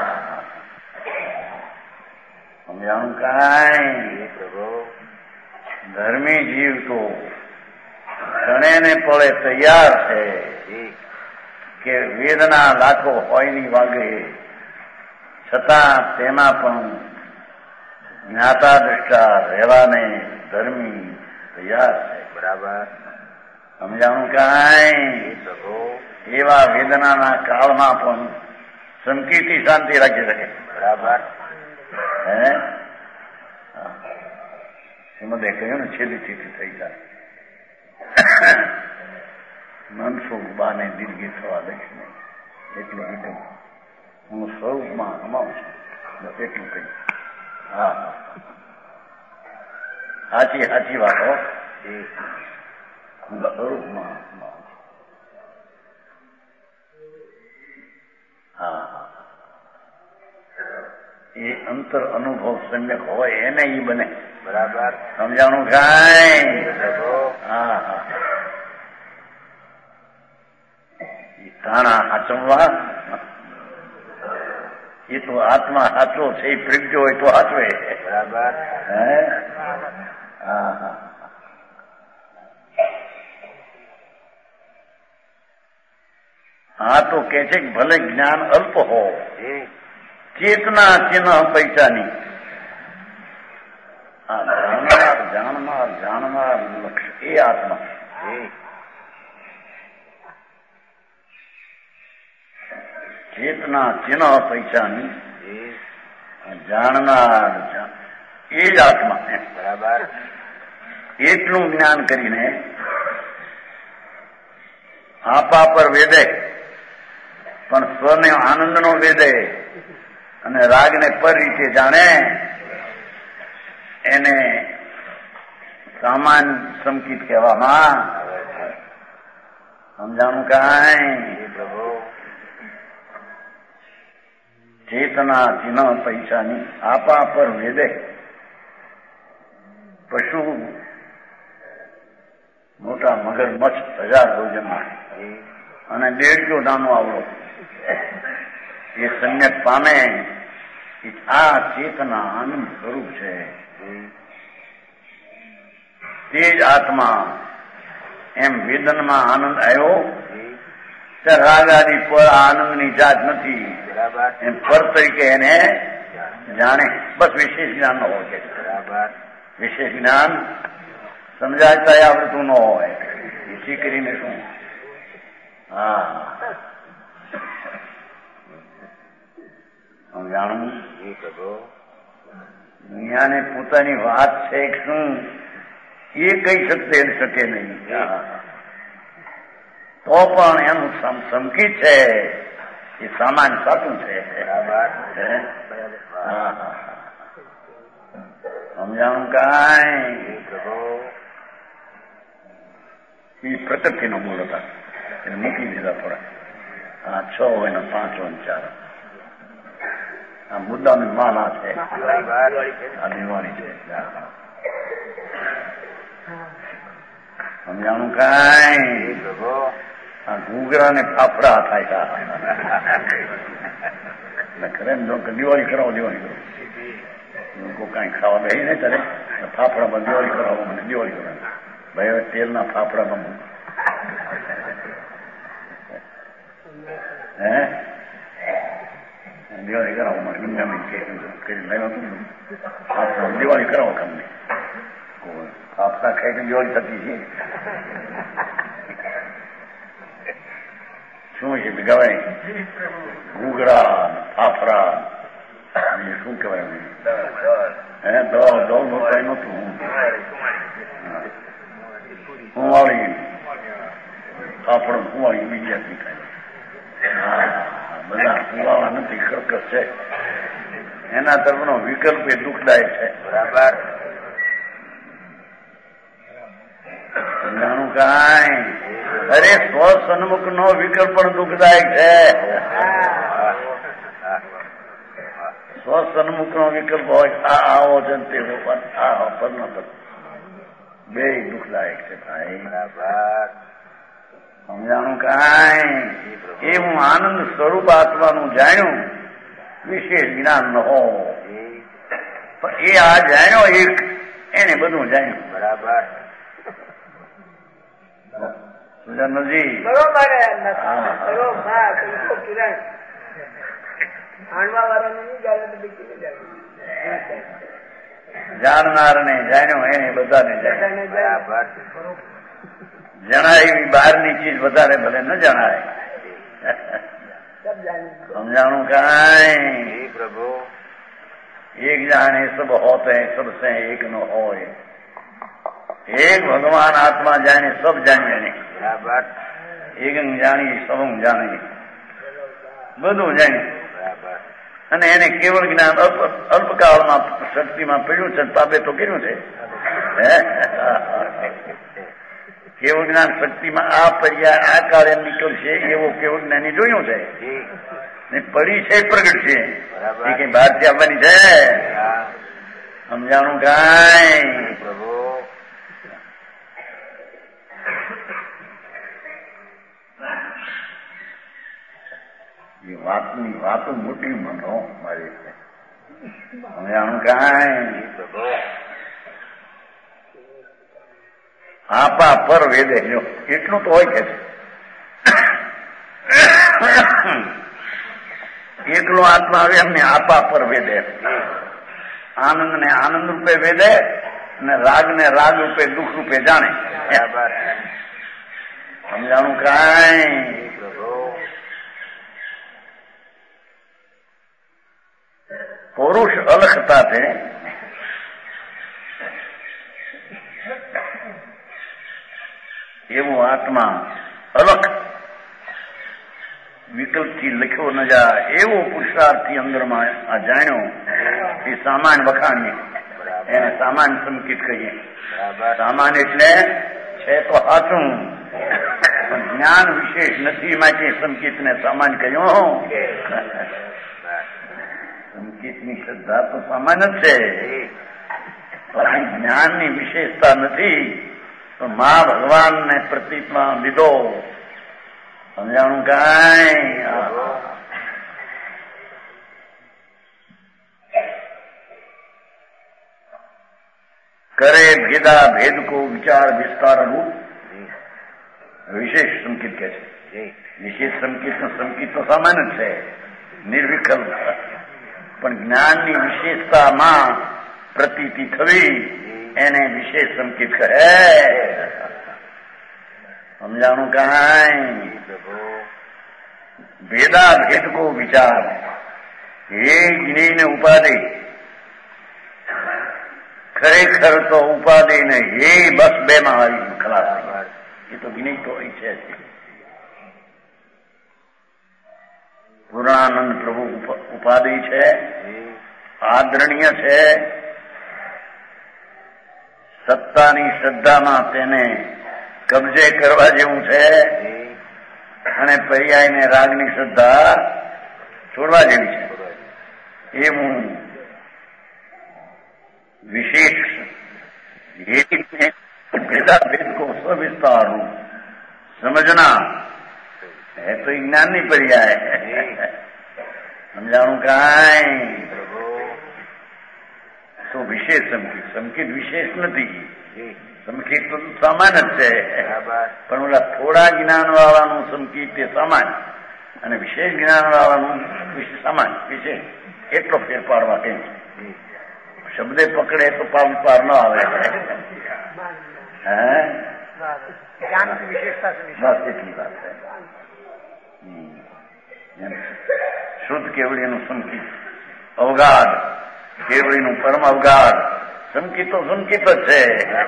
સમજાણું કાંઈ ધર્મી જીવ તો ક્ષણે ને પળે તૈયાર છે કે વેદના લાખો હોય ની વાગે છતાં તેમાં પણ જ્ઞાતા દ્રષ્ટા રહેવાને ધર્મી તૈયાર છે બરાબર સમજાણું કાંઈ એવા વેદનાના કાળમાં પણ સંકીર્તિ શાંતિ રાખી શકે બરાબર હે એમાં કહ્યું ને છેલ્લી ચીઠી થઈ જાય મનસુખ બાને દિલગી થવા દઈશ નહીં એટલે કીધું હું સ્વરૂપમાં રમાઉં છું બસ એટલું કહ્યું હા સાચી સાચી વાત હો હું સ્વરૂપમાં રમાઉં છું હા હા એ અંતર અનુભવ સમ્યક હોય એને ઈ બને બરાબર સમજાણું કાંઈ હા હા તાણા હાચવવા એ તો આત્મા સાચો છે એ પ્રગટ્યો હોય તો હાચવે બરાબર હે હા હા હા તો કે છે કે ભલે જ્ઞાન અલ્પ હો ચેતના ચિહ્ન પૈસાની હા જાણનાર જાણનાર જાણનાર લક્ષ્ય એ આત્મા ચેતના ચિહ્ન પૈસાની જાણનાર એ જ આત્મા બરાબર એટલું જ્ઞાન કરીને આપા પર વેદે પણ સ્વને આનંદનો વેદે અને રાગને પર રીતે જાણે એને સામાન સંકિત કહેવામાં સમજાણું કાંઈ પ્રભુ ચેતના ચિહ્ન પૈસાની આપા પર વેદે પશુ મોટા મગરમચ્છ હજાર ભોજનમાં અને દેડક્યો નાનો આવડો એ સમ્યક પામે આ ચેતના આનંદ સ્વરૂપ છે તે તે જ આત્મા એમ વેદનમાં આનંદ આવ્યો ત્યારે રાગ આદિ પર આનંદની જાત નથી. એમ પર તરીકે એને જાણે. બસ વિશેષ જ્ઞાન ન હોય. વિશેષ જ્ઞાન સમજાતા આવડતું ન હોય એથી કરીને શું. હા જાણવું દુનિયાને પોતાની વાત છે શું એ કહી શકતે શકે નહીં. તો પણ એનું સંકિત છે એ સામાન સાચું છે. સમજાણું કાંઈ એ પ્રકૃતિ નો મૂળ હતા એને મૂકી દીધા થોડા. હા છ હોય ને પાંચ હોય ને ચાર. આ મુદ્દાની માના છે. આ દિવાળી છે. સમજાણું કાંઈ આ ઘૂઘરા ને ફાફડા થાય ખરે દિવાળી કરાવો દિવાળી કરો લોકો કઈ ખાવા બે નહીં તારે ફાફડામાં દિવાળી કરાવો મને દિવાળી કરાવો ભાઈ હવે તેલના ફાફડામાં હે દિવાળી કરાવો મને ગંગામી કરી લાવ્યો ફાફડા દિવાળી કરાવો તમને ફાફડા ખાઈ તો દિવાળી થતી છે. શું છે ગવાય ઘૂઘરા ફાફરા શું કહેવાય હે દોડ દોડ નું કઈ નતું કુંવાળી ફાફડ કુંવાળી બીજી જાતની ખાય. બધા કુવાળા નથી ખરકસ છે. એના તરફનો વિકલ્પ એ દુઃખદાયક છે. બરાબર જાણું કાંઈ અરે સ્વ સન્મુખ નો વિકલ્પ પણ દુઃખદાયક છે. સ્વ સન્મુખ નો વિકલ્પ હોય આ આવો છે તે આ પદ ન પદ બે દુઃખદાયક છે ભાઈ. સમજાણું કાંઈ એ હું આનંદ સ્વરૂપ આત્માનું જાણ્યું વિશેષ જ્ઞાન ન હો પણ એ આ જાણ્યો એક એને બધું જાણ્યું. બરાબર સુજાનજી
બરોબર
જાણનાર ને જાણ્યો એને બધાને જાણ્યું. જણાય એવી બહારની ચીજ વધારે ભલે ન જણાય. સમજાણું કાંઈ પ્રભુ એક જાણે સબ હોતે સબ સે એક નો હોય. એક ભગવાન આત્મા જાણે સબ જાણીએ એક જાણીએ સબ જાણીએ બધું જાણીએ અને એને કેવળ જ્ઞાન અલ્પકાળમાં શક્તિમાં પીડ્યું છે. પાપે તો કર્યું છે. કેવળ જ્ઞાન શક્તિમાં આ પર્યાય આ કાળે નીકળશે એવો કેવળ જ્ઞાની જોયું છે ને પડી છે પ્રગટ છે એ કઈ બહારથી આવવાની છે. સમજાણું કાંઈ પ્રભુ એ વાતની વાતો મોટી મનો મારી છે. સમજાણું કાંઈ આપા પર વેદે જો એટલું તો હોય કે એકલો આત્મા આવે એમને આપા પર વેદે. આનંદ ને આનંદ રૂપે વેદે અને રાગ ને રાગ રૂપે દુઃખ રૂપે જાણે. સમજાણું કાંઈ પુરુષ અલખતા છે એવું આત્મા અલખ વિકલ્પથી લખ્યો ન જાય એવો પુરુષાર્થથી અંદરમાં આ જાણ્યો એ સામાન વખાણીએ એને સામાન સંકિત કહીએ. સામાન એટલે છે તો સાચું જ્ઞાન વિશેષ નથી માટે સંકિત ને સામાન કહ્યું. સંકિતની શ્રદ્ધા તો સામાન જ છે પણ જ્ઞાનની વિશેષતા નથી. તો મા ભગવાનને પ્રતીકમાં લીધો. સમજાણું કાંઈ करे भेदा भेद को विचार विस्तार रूप વિશેષ સંકેત કહે છે. વિશેષ સંકેત સંકેત તો સામાન્ય છે, નિર્વિકલ્પ, પણ જ્ઞાનની વિશેષતામાં પ્રતીતિ થવી એને વિશેષ સંકેત કહે. સમજાણું કાંઈ? ભેદા ભેદ કો વિચાર, હે જ્ઞેય ઉપાધિ, ખરેખર તો ઉપાધિ ને હે બસ બે માં આવી ખલાસ. એ તો જ્ઞેય તો અહીં છે. પૂર્ણાનંદ પ્રભુ ઉપાધિ છે, આદરણીય છે, સત્તાની શ્રદ્ધામાં તેને કબજે કરવા જેવું છે, અને પર્યાયને રાગની શ્રદ્ધા છોડવા જેવી છે. એવું વિશેષ ભેદા ભેદ કો સવિસ્તાર સમજના है तो ज्ञान नहीं पर्याय. समझाणु कांई? तो विशेष संकेत, संकेत विशेष નથી. સંકેત તો સામાન્ય જ છે, પણ ઓલા થોડા જ્ઞાન વાળાનું સંકેત તે સામાન્ય અને વિશેષ જ્ઞાન વાળાનું સામાન્ય વિશેષ એટલો ફેરફાર વાકે શબ્દે પકડે તો પાર પાર ન આવે. હે
ज्ञान की विशेषता से
बस એટલી વાત છે. શુદ્ધ કેવડીનું સંકેત અવગાઢ, કેવડીનું પરમ અવગાઢ સંકેત તો સંકેત જ છે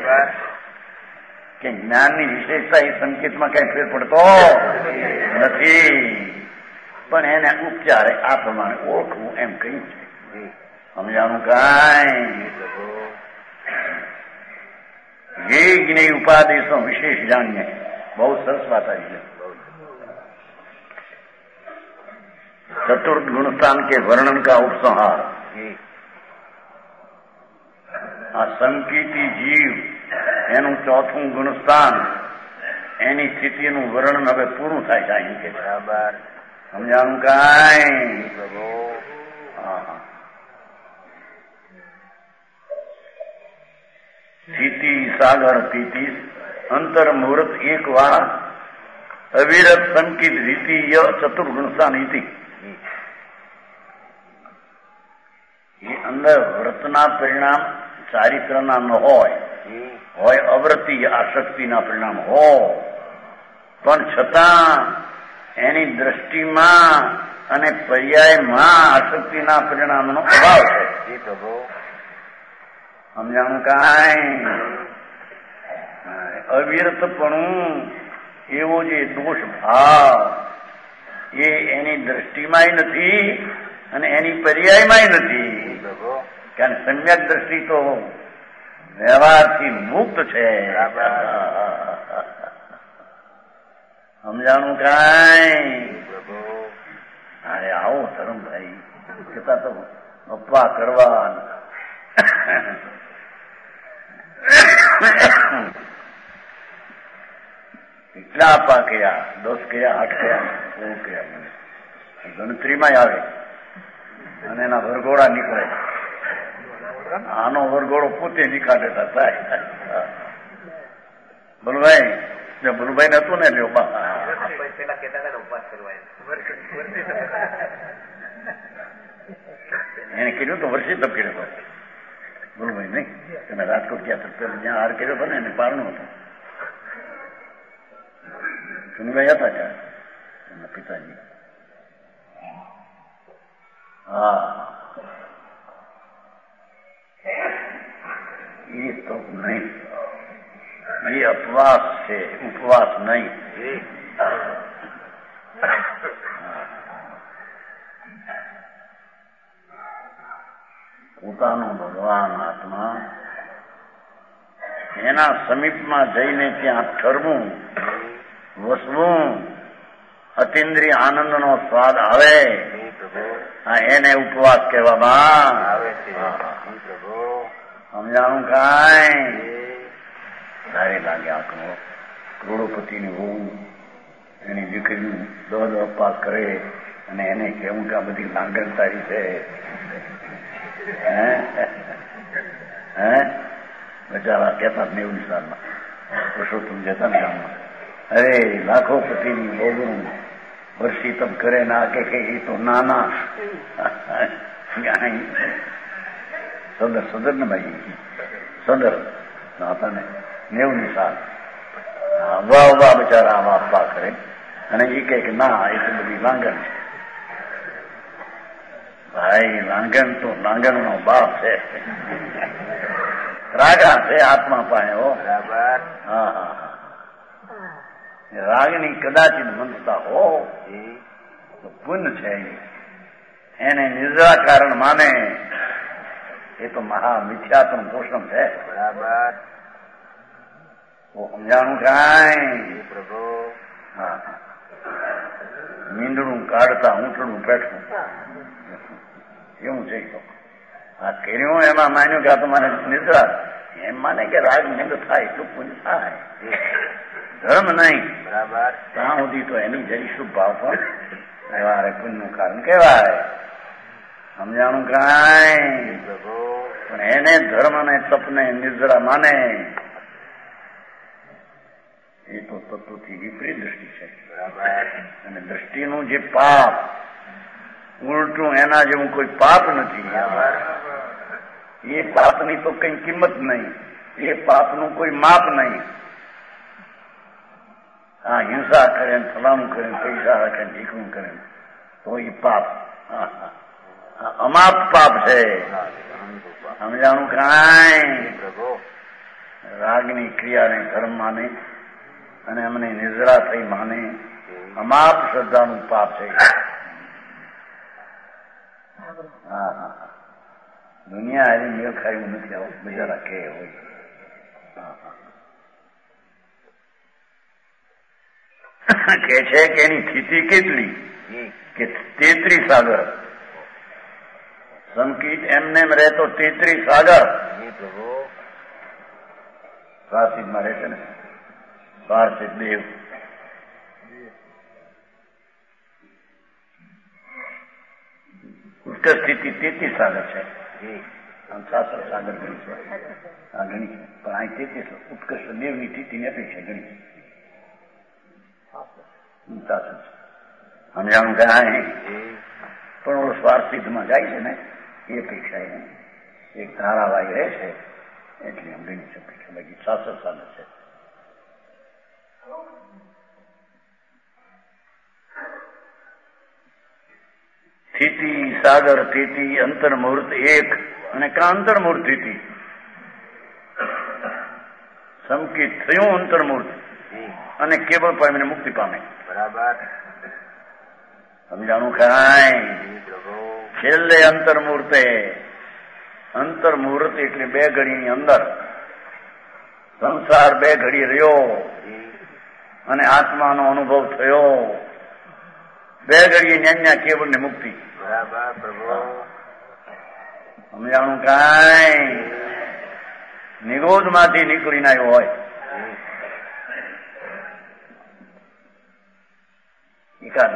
કે જ્ઞાનની વિશેષતા એ સંકેતમાં કઈ ફેર પડતો નથી, પણ એને ઉપચારે આ પ્રમાણે ઓળખવું એમ કહ્યું છે. સમજાણું કાંઈ? ये ज्ञेय उपादेशों विशेष जानिए. बहुत सरस बात आई है. चतुर्थ गुणस्थान के वर्णन का उपसंहार. आ संकीती जीव एनु चौथું ગુણસ્થાન એની સ્થિતિનું વર્ણન હવે પૂરું થાય છે. અહીં કે બરાબર સમજાણું કાંઈ? હા હા. સ્થિતિ સાગર સ્થિતિ અંતર મુહૂર્ત એક વાર અવિરત સંકિત રીતિ ય ચતુર્ગુણસ્થાન ઇતિ. એ અંદર વ્રતના પરિણામ ચારિત્રના ન હોય, હોય અવ્રતિ આસક્તિના પરિણામ હો, પણ છતાં એની દ્રષ્ટિમાં અને પર્યાયમાં આસક્તિના પરિણામનો અભાવ છે. સમજાણું કાંઈ? અવિરતપણું એવો જે દોષ ભાવ એ એની દ્રષ્ટિમાંય નથી અને એની પર્યાયમાંય નથી, કારણ સમ્યક દ્રષ્ટિ તો વ્યવહારથી મુક્ત છે. સમજાણું કાંઈ? અરે આવો ધર્મભાઈ છતાં તો અપવા કરવા કેટલા આપા કયા, દસ કયા, આઠ કયા, સોળ કયા, ગણતરીમાં આવે અને એના વરઘોડા નીકળે. આનો વરઘોડો પોતે નીકાળેતા થાય. બોલભાઈ જો બોલભાઈ નતું ને એટલે પેલા કહેતા હતા ઉપવાસ કરવા એને કીધું તો વર્ષે તપ કર્યો હતો. બોલભાઈ નહીં તમે રાજકોટ ગયા તો જ્યાં હાર કર્યો હતો ને એને પારણું હતું. સુનીભાઈ હતા ત્યાં એમના પિતાજી. હા એ તો નહીં, એ અપવાસ છે, ઉપવાસ નહીં. પોતાનો ભગવાન આત્મા એના સમીપમાં જઈને ત્યાં ઠરવું, વસવું, અતિન્દ્રિય આનંદનો સ્વાદ આવે, એને ઉપવાસ કહેવામાં આવે છે. સમજાણું કાંઈ? સારે લાગે આપણો કરોડોપતિની વહુ એની દીકરી દોડ ઉપવાસ કરે અને એને કેવું કે આ બધી લાગણ તારી છે. હે બચારા કહેતા નેવું સાલમાં પુરુષોત્તમ જતા ને ગામમાં, અરે લાખો પતિની બોગરું વર્ષી તબ કરે ના કે એ તો નાના સદર સદર ને ભાઈ સદર હતા ને નેવું સાલ વાહ વાહ બચારા આવા આપવા કરે અને એ કહે કે ના એ તો બધી લાંગણ છે. ભાઈ લાંગણ તો લાંગણ નો બાપ છે, રાગા છે આત્મા પાસે. હો બરાબર. હા હા હા રાગની કદાચિત મનતા હો તો પુણ્ય છે, એને નિદ્રા કારણ માને એ તો મહા મિથ્યાત્મ પોષણ છે. બરાબર. સમજાણું કાંઈ પ્રભુ. હા મીંડણું કાઢતા ઊંટડું પેઠું એવું છે. તો આ કર્યું એમાં માન્યું કે આ તો મને નિદ્રા, એમ માને કે રાગ નિંદ થાય એટલું પુણ્ય થાય, ધર્મ નહીં. બરાબર. ત્યાં સુધી તો એની જરી શુભ ભાવ પણ વ્યવહારે પુણ્યનું કારણ કહેવાય. સમજાણું કાંઈ પણ એને ધર્મ ને તપને નિદ્રા માને એ તો તત્વથી વિપરીત દ્રષ્ટિ છે. બરાબર. અને દ્રષ્ટિનું જે પાપ ઉલટું એના જેવું કોઈ પાપ નથી. એ પાપની તો કઈ કિંમત નહીં, એ પાપનું કોઈ માપ નહીં. હા હિંસા કરે ફલાણું કરે પૈસા રાખે ઢીકણું કરે તો એ પાપ અમાપ પાપ છે. સમજાણું કાંઈ રાગની ક્રિયાને ધર્મ માને અને અમને નિદ્રા થઈ માને અમાપ શ્રદ્ધાનું પાપ છે. હા હા દુનિયા એની મેળ ખાયું નથી. આવું બિચારા કે હોય. કે છે કે એની સ્થિતિ કેટલી કે તેત્રીસ સાગર સંકિત એમને રહેતો તેત્રીસ સાગર પ્રાસિદ્ધમાં રહે છે ને પાર્ષિત દેવ. ઉત્કર્ષ સ્થિતિ તેત્રીસ સાગર છે. શાસ્ત્ર સાગર ગણી છે આ ગણી છે પણ અહીં તેત્રીસ ઉત્કર્ષ દેવની સ્થિતિની અપેક્ષા ગણી. સમજાણું કાંઈ પણ ઓલો સ્વાર્થિતમાં જાય છે ને એ અપેક્ષા એને એક ધારાવાહી રહે છે એટલે આમ ગણી શકે છે. બાકી શાસ્ત્ર સાગર છે. સ્થિતિ સાગર સ્થિતિ અંતર્મુહૂર્ત એક અને કા અંતર્મુહૂર્ત સ્થિતિ સંકિત થયું અંતર્મુહૂર્ત અને કેવળ પામીને મુક્તિ પામે. બરાબર. સમજાણું કાંઈ છેલ્લે અંતર્મુહૂર્તે અંતર્મુહૂર્ત એટલે બે ઘડીની અંદર સંસાર બે ઘડી રહ્યો અને આત્માનો અનુભવ થયો. બે ઘડીએ ન્યાન્યા કેવળ ને મુક્તિ. બરાબર પ્રભુ. સમજાણું કાંઈ નિરોધ માંથી નીકળીને આવ્યો હોય એકાદ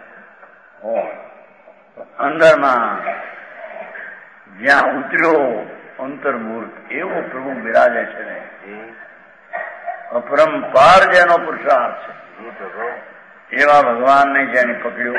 અંદરમાં જ્યાં ઉતર્યો અંતર્મૂર્ત એવો પ્રભુ બિરાજે છે ને અપરંપાર જેનો પુરુષાર્થ છે એવા ભગવાનને જેને પકડ્યો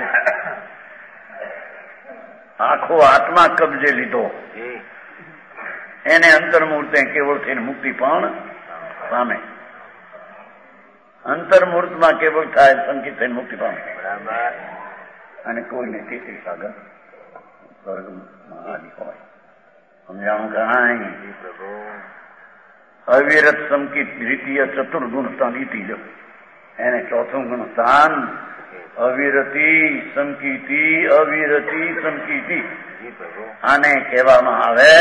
આખો આત્મા કબજે લીધો એને અંતર્મૂર્તે કેવળ થઈને મુક્તિ પણ પામે. અંતર્મૂર્તમાં કેવળ થાય સંકિત થઈને મુક્તિ પામે. બરાબર. અને કોઈને તેત્રીસ સાગર સ્વર્ગમાં આદિ હોય. સમજાણું કાંઈ અવિરત સંકિત દ્વિતીય ચતુર્ગુણ સ્થાન ઇતિ જો એને ચોથું ગુણ સ્થાન અવિરતી સંકિતી અવિરતી સંકિતી આને કહેવામાં આવે.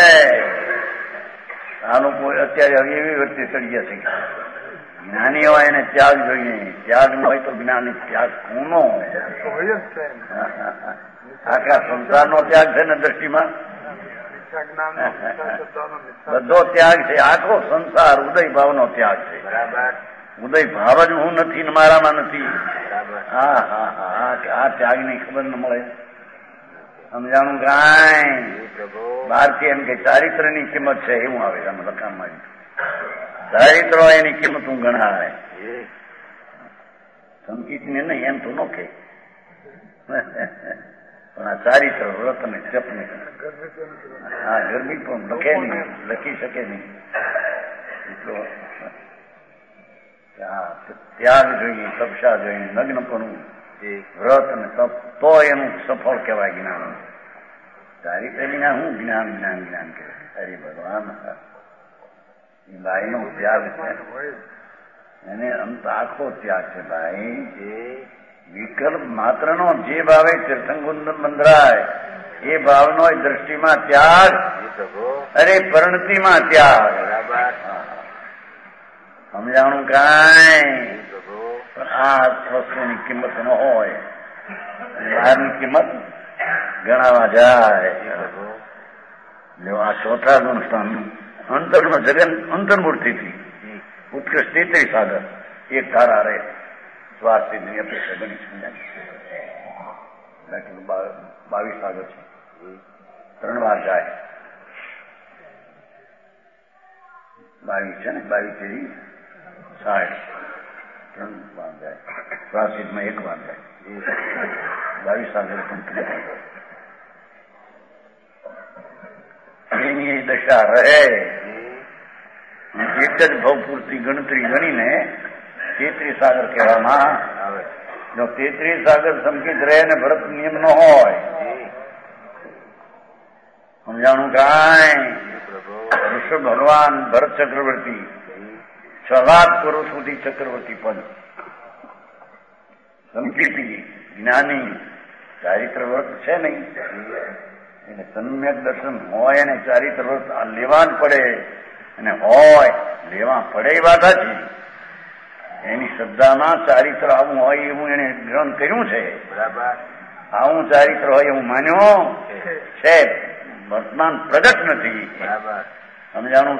આ લોકો અત્યારે હવે એવી વચ્ચે ચડી ગયા છે જ્ઞાની હોય એને ત્યાગ જોઈએ. ત્યાગ ન હોય તો જ્ઞાની ત્યાગ કોનો? આખા સંસારનો ત્યાગ છે ને દ્રષ્ટિમાં બધો ત્યાગ છે. આખો સંસાર ઉદય ભાવનો ત્યાગ છે. બરાબર. ઉદય ભાવ જ હું નથી ને મારામાં નથી. હા હા હા આ ત્યાગની ખબર ન મળે. સમજાણું કાંઈ ભારતીય એમ કે ચારિત્રની કિંમત છે એવું આવે આમાં લખાણમાં. ચારિત્રો એની કિંમત હું ગણાવે સંકિત ને નહીં એમ તો નો કે પણ આ ચારિત્ર વ્રત ને જપ ને હા ગરમી પણ લખે નહીં લખી શકે નહીં એટલો ત્યાગ જોઈએ તપસ્યા જોઈએ નગ્નપણું વ્રત ને તપ તો એનું સફળ કહેવાય જ્ઞાન ચારિત્ર વિના હું જ્ઞાન જ્ઞાન જ્ઞાન કહેવાય હરે ભગવાન ભાઈનો ત્યાગ છે એને અંત આખો ત્યાગ છે ભાઈ વિકલ્પ માત્ર નો જે ભાવે તીર્થંકુંડ બંધરાય એ ભાવનો દ્રષ્ટિમાં ત્યાગ અરે પરિણતિમાં ત્યાગ સમજાણું કાંઈ આ વસ્તુની કિંમત ન હોય બહારની કિંમત ગણાવા જાય જો આ ચોથા ગુણસ્થાન અંતરનો જગન અંતર્મૂર્તિથી ઉત્કૃષ્ટ તેત્રી સાગર એક ધારા રહે સ્વાસ્થ્યની અપેક્ષા ગણી સમજાય બાવીસ સાગર છે ત્રણ વાર જાય બાવીસ છે ને બાવીસ તેરી સાઠ ત્રણ વાર જાય સ્વાસ્થ્યમાં એક વાર જાય બાવીસ સાગર પણ એની દશા રહે એક જ ભાવ પૂરતી ગણતરી ગણીને તેત્રીસ સાગર કહેવામાં આવે. જો તેત્રીસ સાગર સંકિત રહે ને ભરત નિયમ ન હોય સમજાણું કાંઈ ઋષભ ભગવાન ભરત ચક્રવર્તી છ લાખ વર્ષ સુધી ચક્રવર્તી પદ સંકિતી જ્ઞાની ચારિત્ર વ્રત છે નહીં એને સમ્યક દર્શન હોય અને ચારિત્ર વ્રત લેવા જ પડે અને હોય લેવા પડે એ વાત હતી એની શ્રદ્ધામાં ચારિત્ર આવું હોય એવું એને ગ્રહણ કર્યું છે બરાબર આવું ચારિત્ર હોય એવું માન્યો છે વર્તમાન પ્રગટ નથી બરાબર સમજાણું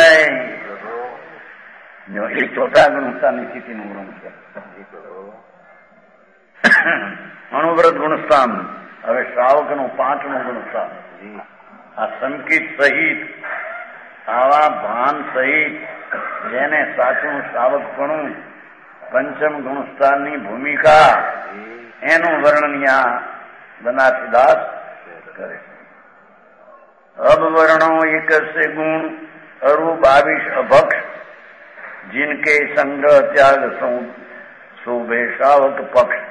કાંઈ એ ચોથા ગુણસ્થાનની સ્થિતિનું ગુણ છે અનુવ્રત ગુણસ્થાન હવે શ્રાવકનું પાંચમું ગુણસ્થાન આ સંકિત સહિત આવા ભાન સહિત જેને સાચું શ્રાવકપણું પંચમ ગુણસ્થાનની ભૂમિકા એનું વર્ણન બનાસીદાસ કરે અબ વર્ણો એક ગુણ અરુ બાવીસ અભક્ષ जिनके संग्रह त्याग शोभे श्रावक पक्ष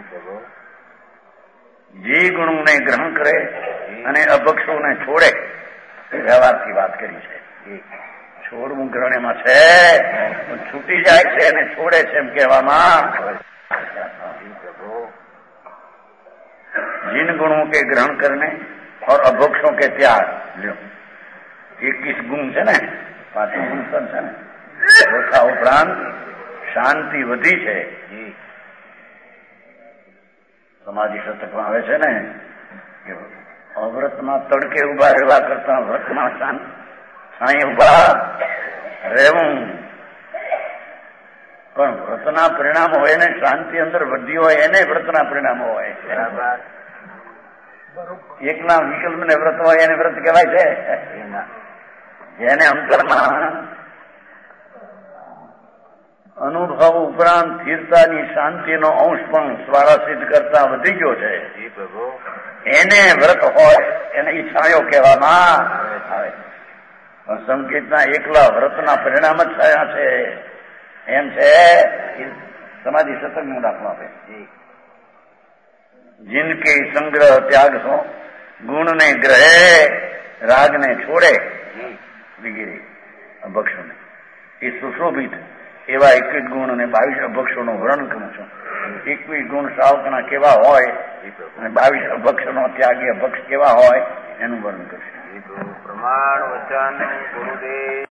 જે ગુણોને ગ્રહણ કરે અને અભક્ષોને છોડે વ્યવહારથી વાત કરી છે છોડવું ગ્રહણ એમાં છે છૂટી જાય છે અને છોડે છે એમ કહેવામાં जिन गुणों के ग्रहण करने और अभक्षों के त्याग लो इक्कीस गुण છે ને પાંચમું ગુણ છે ને ઓછા ઉપરાંત શાંતિ વધી છે સમાધિ શતકમાં આવે છે ને કે અવ્રતમાં તડકે ઉભા રહેવા કરતા વ્રતમાં શાંત સાંઈ ઉભા રહેવું પણ વ્રતના પરિણામો હોય ને શાંતિ અંદર વધી હોય એને વ્રતના પરિણામો હોય એકના વિકલ્પ ને વ્રત હોય એને વ્રત કહેવાય છે જેને અંતરમાં અનુભવ ઉપરાંત સ્થિરતાની શાંતિનો અંશ પણ સ્વારાસિદ્ધ કરતા વધી ગયો છે એને વ્રત હોય એને ઈચ્છાયો કહેવામાં આવે પણ સંકેતના એકલા વ્રતના પરિણામ જ થયા છે એમ છે સમાધિ સતંગનું દાખલો આપે जिनके संग्रह त्याग सो गुण ने ग्रहे राग ने छोड़े वगैरे અભક્ષો ને એ સુશોભિત એવા એકવીસ ગુણ અને બાવીસ અભક્ષો નું વર્ણન કરું છું. એકવીસ ગુણ શ્રાવકના કેવા હોય અને બાવીસ અભક્ષ નો ત્યાગી અભક્ષ કેવા હોય એનું વર્ણન કરશે.
પ્રમાણ વચન ગુરુદેવ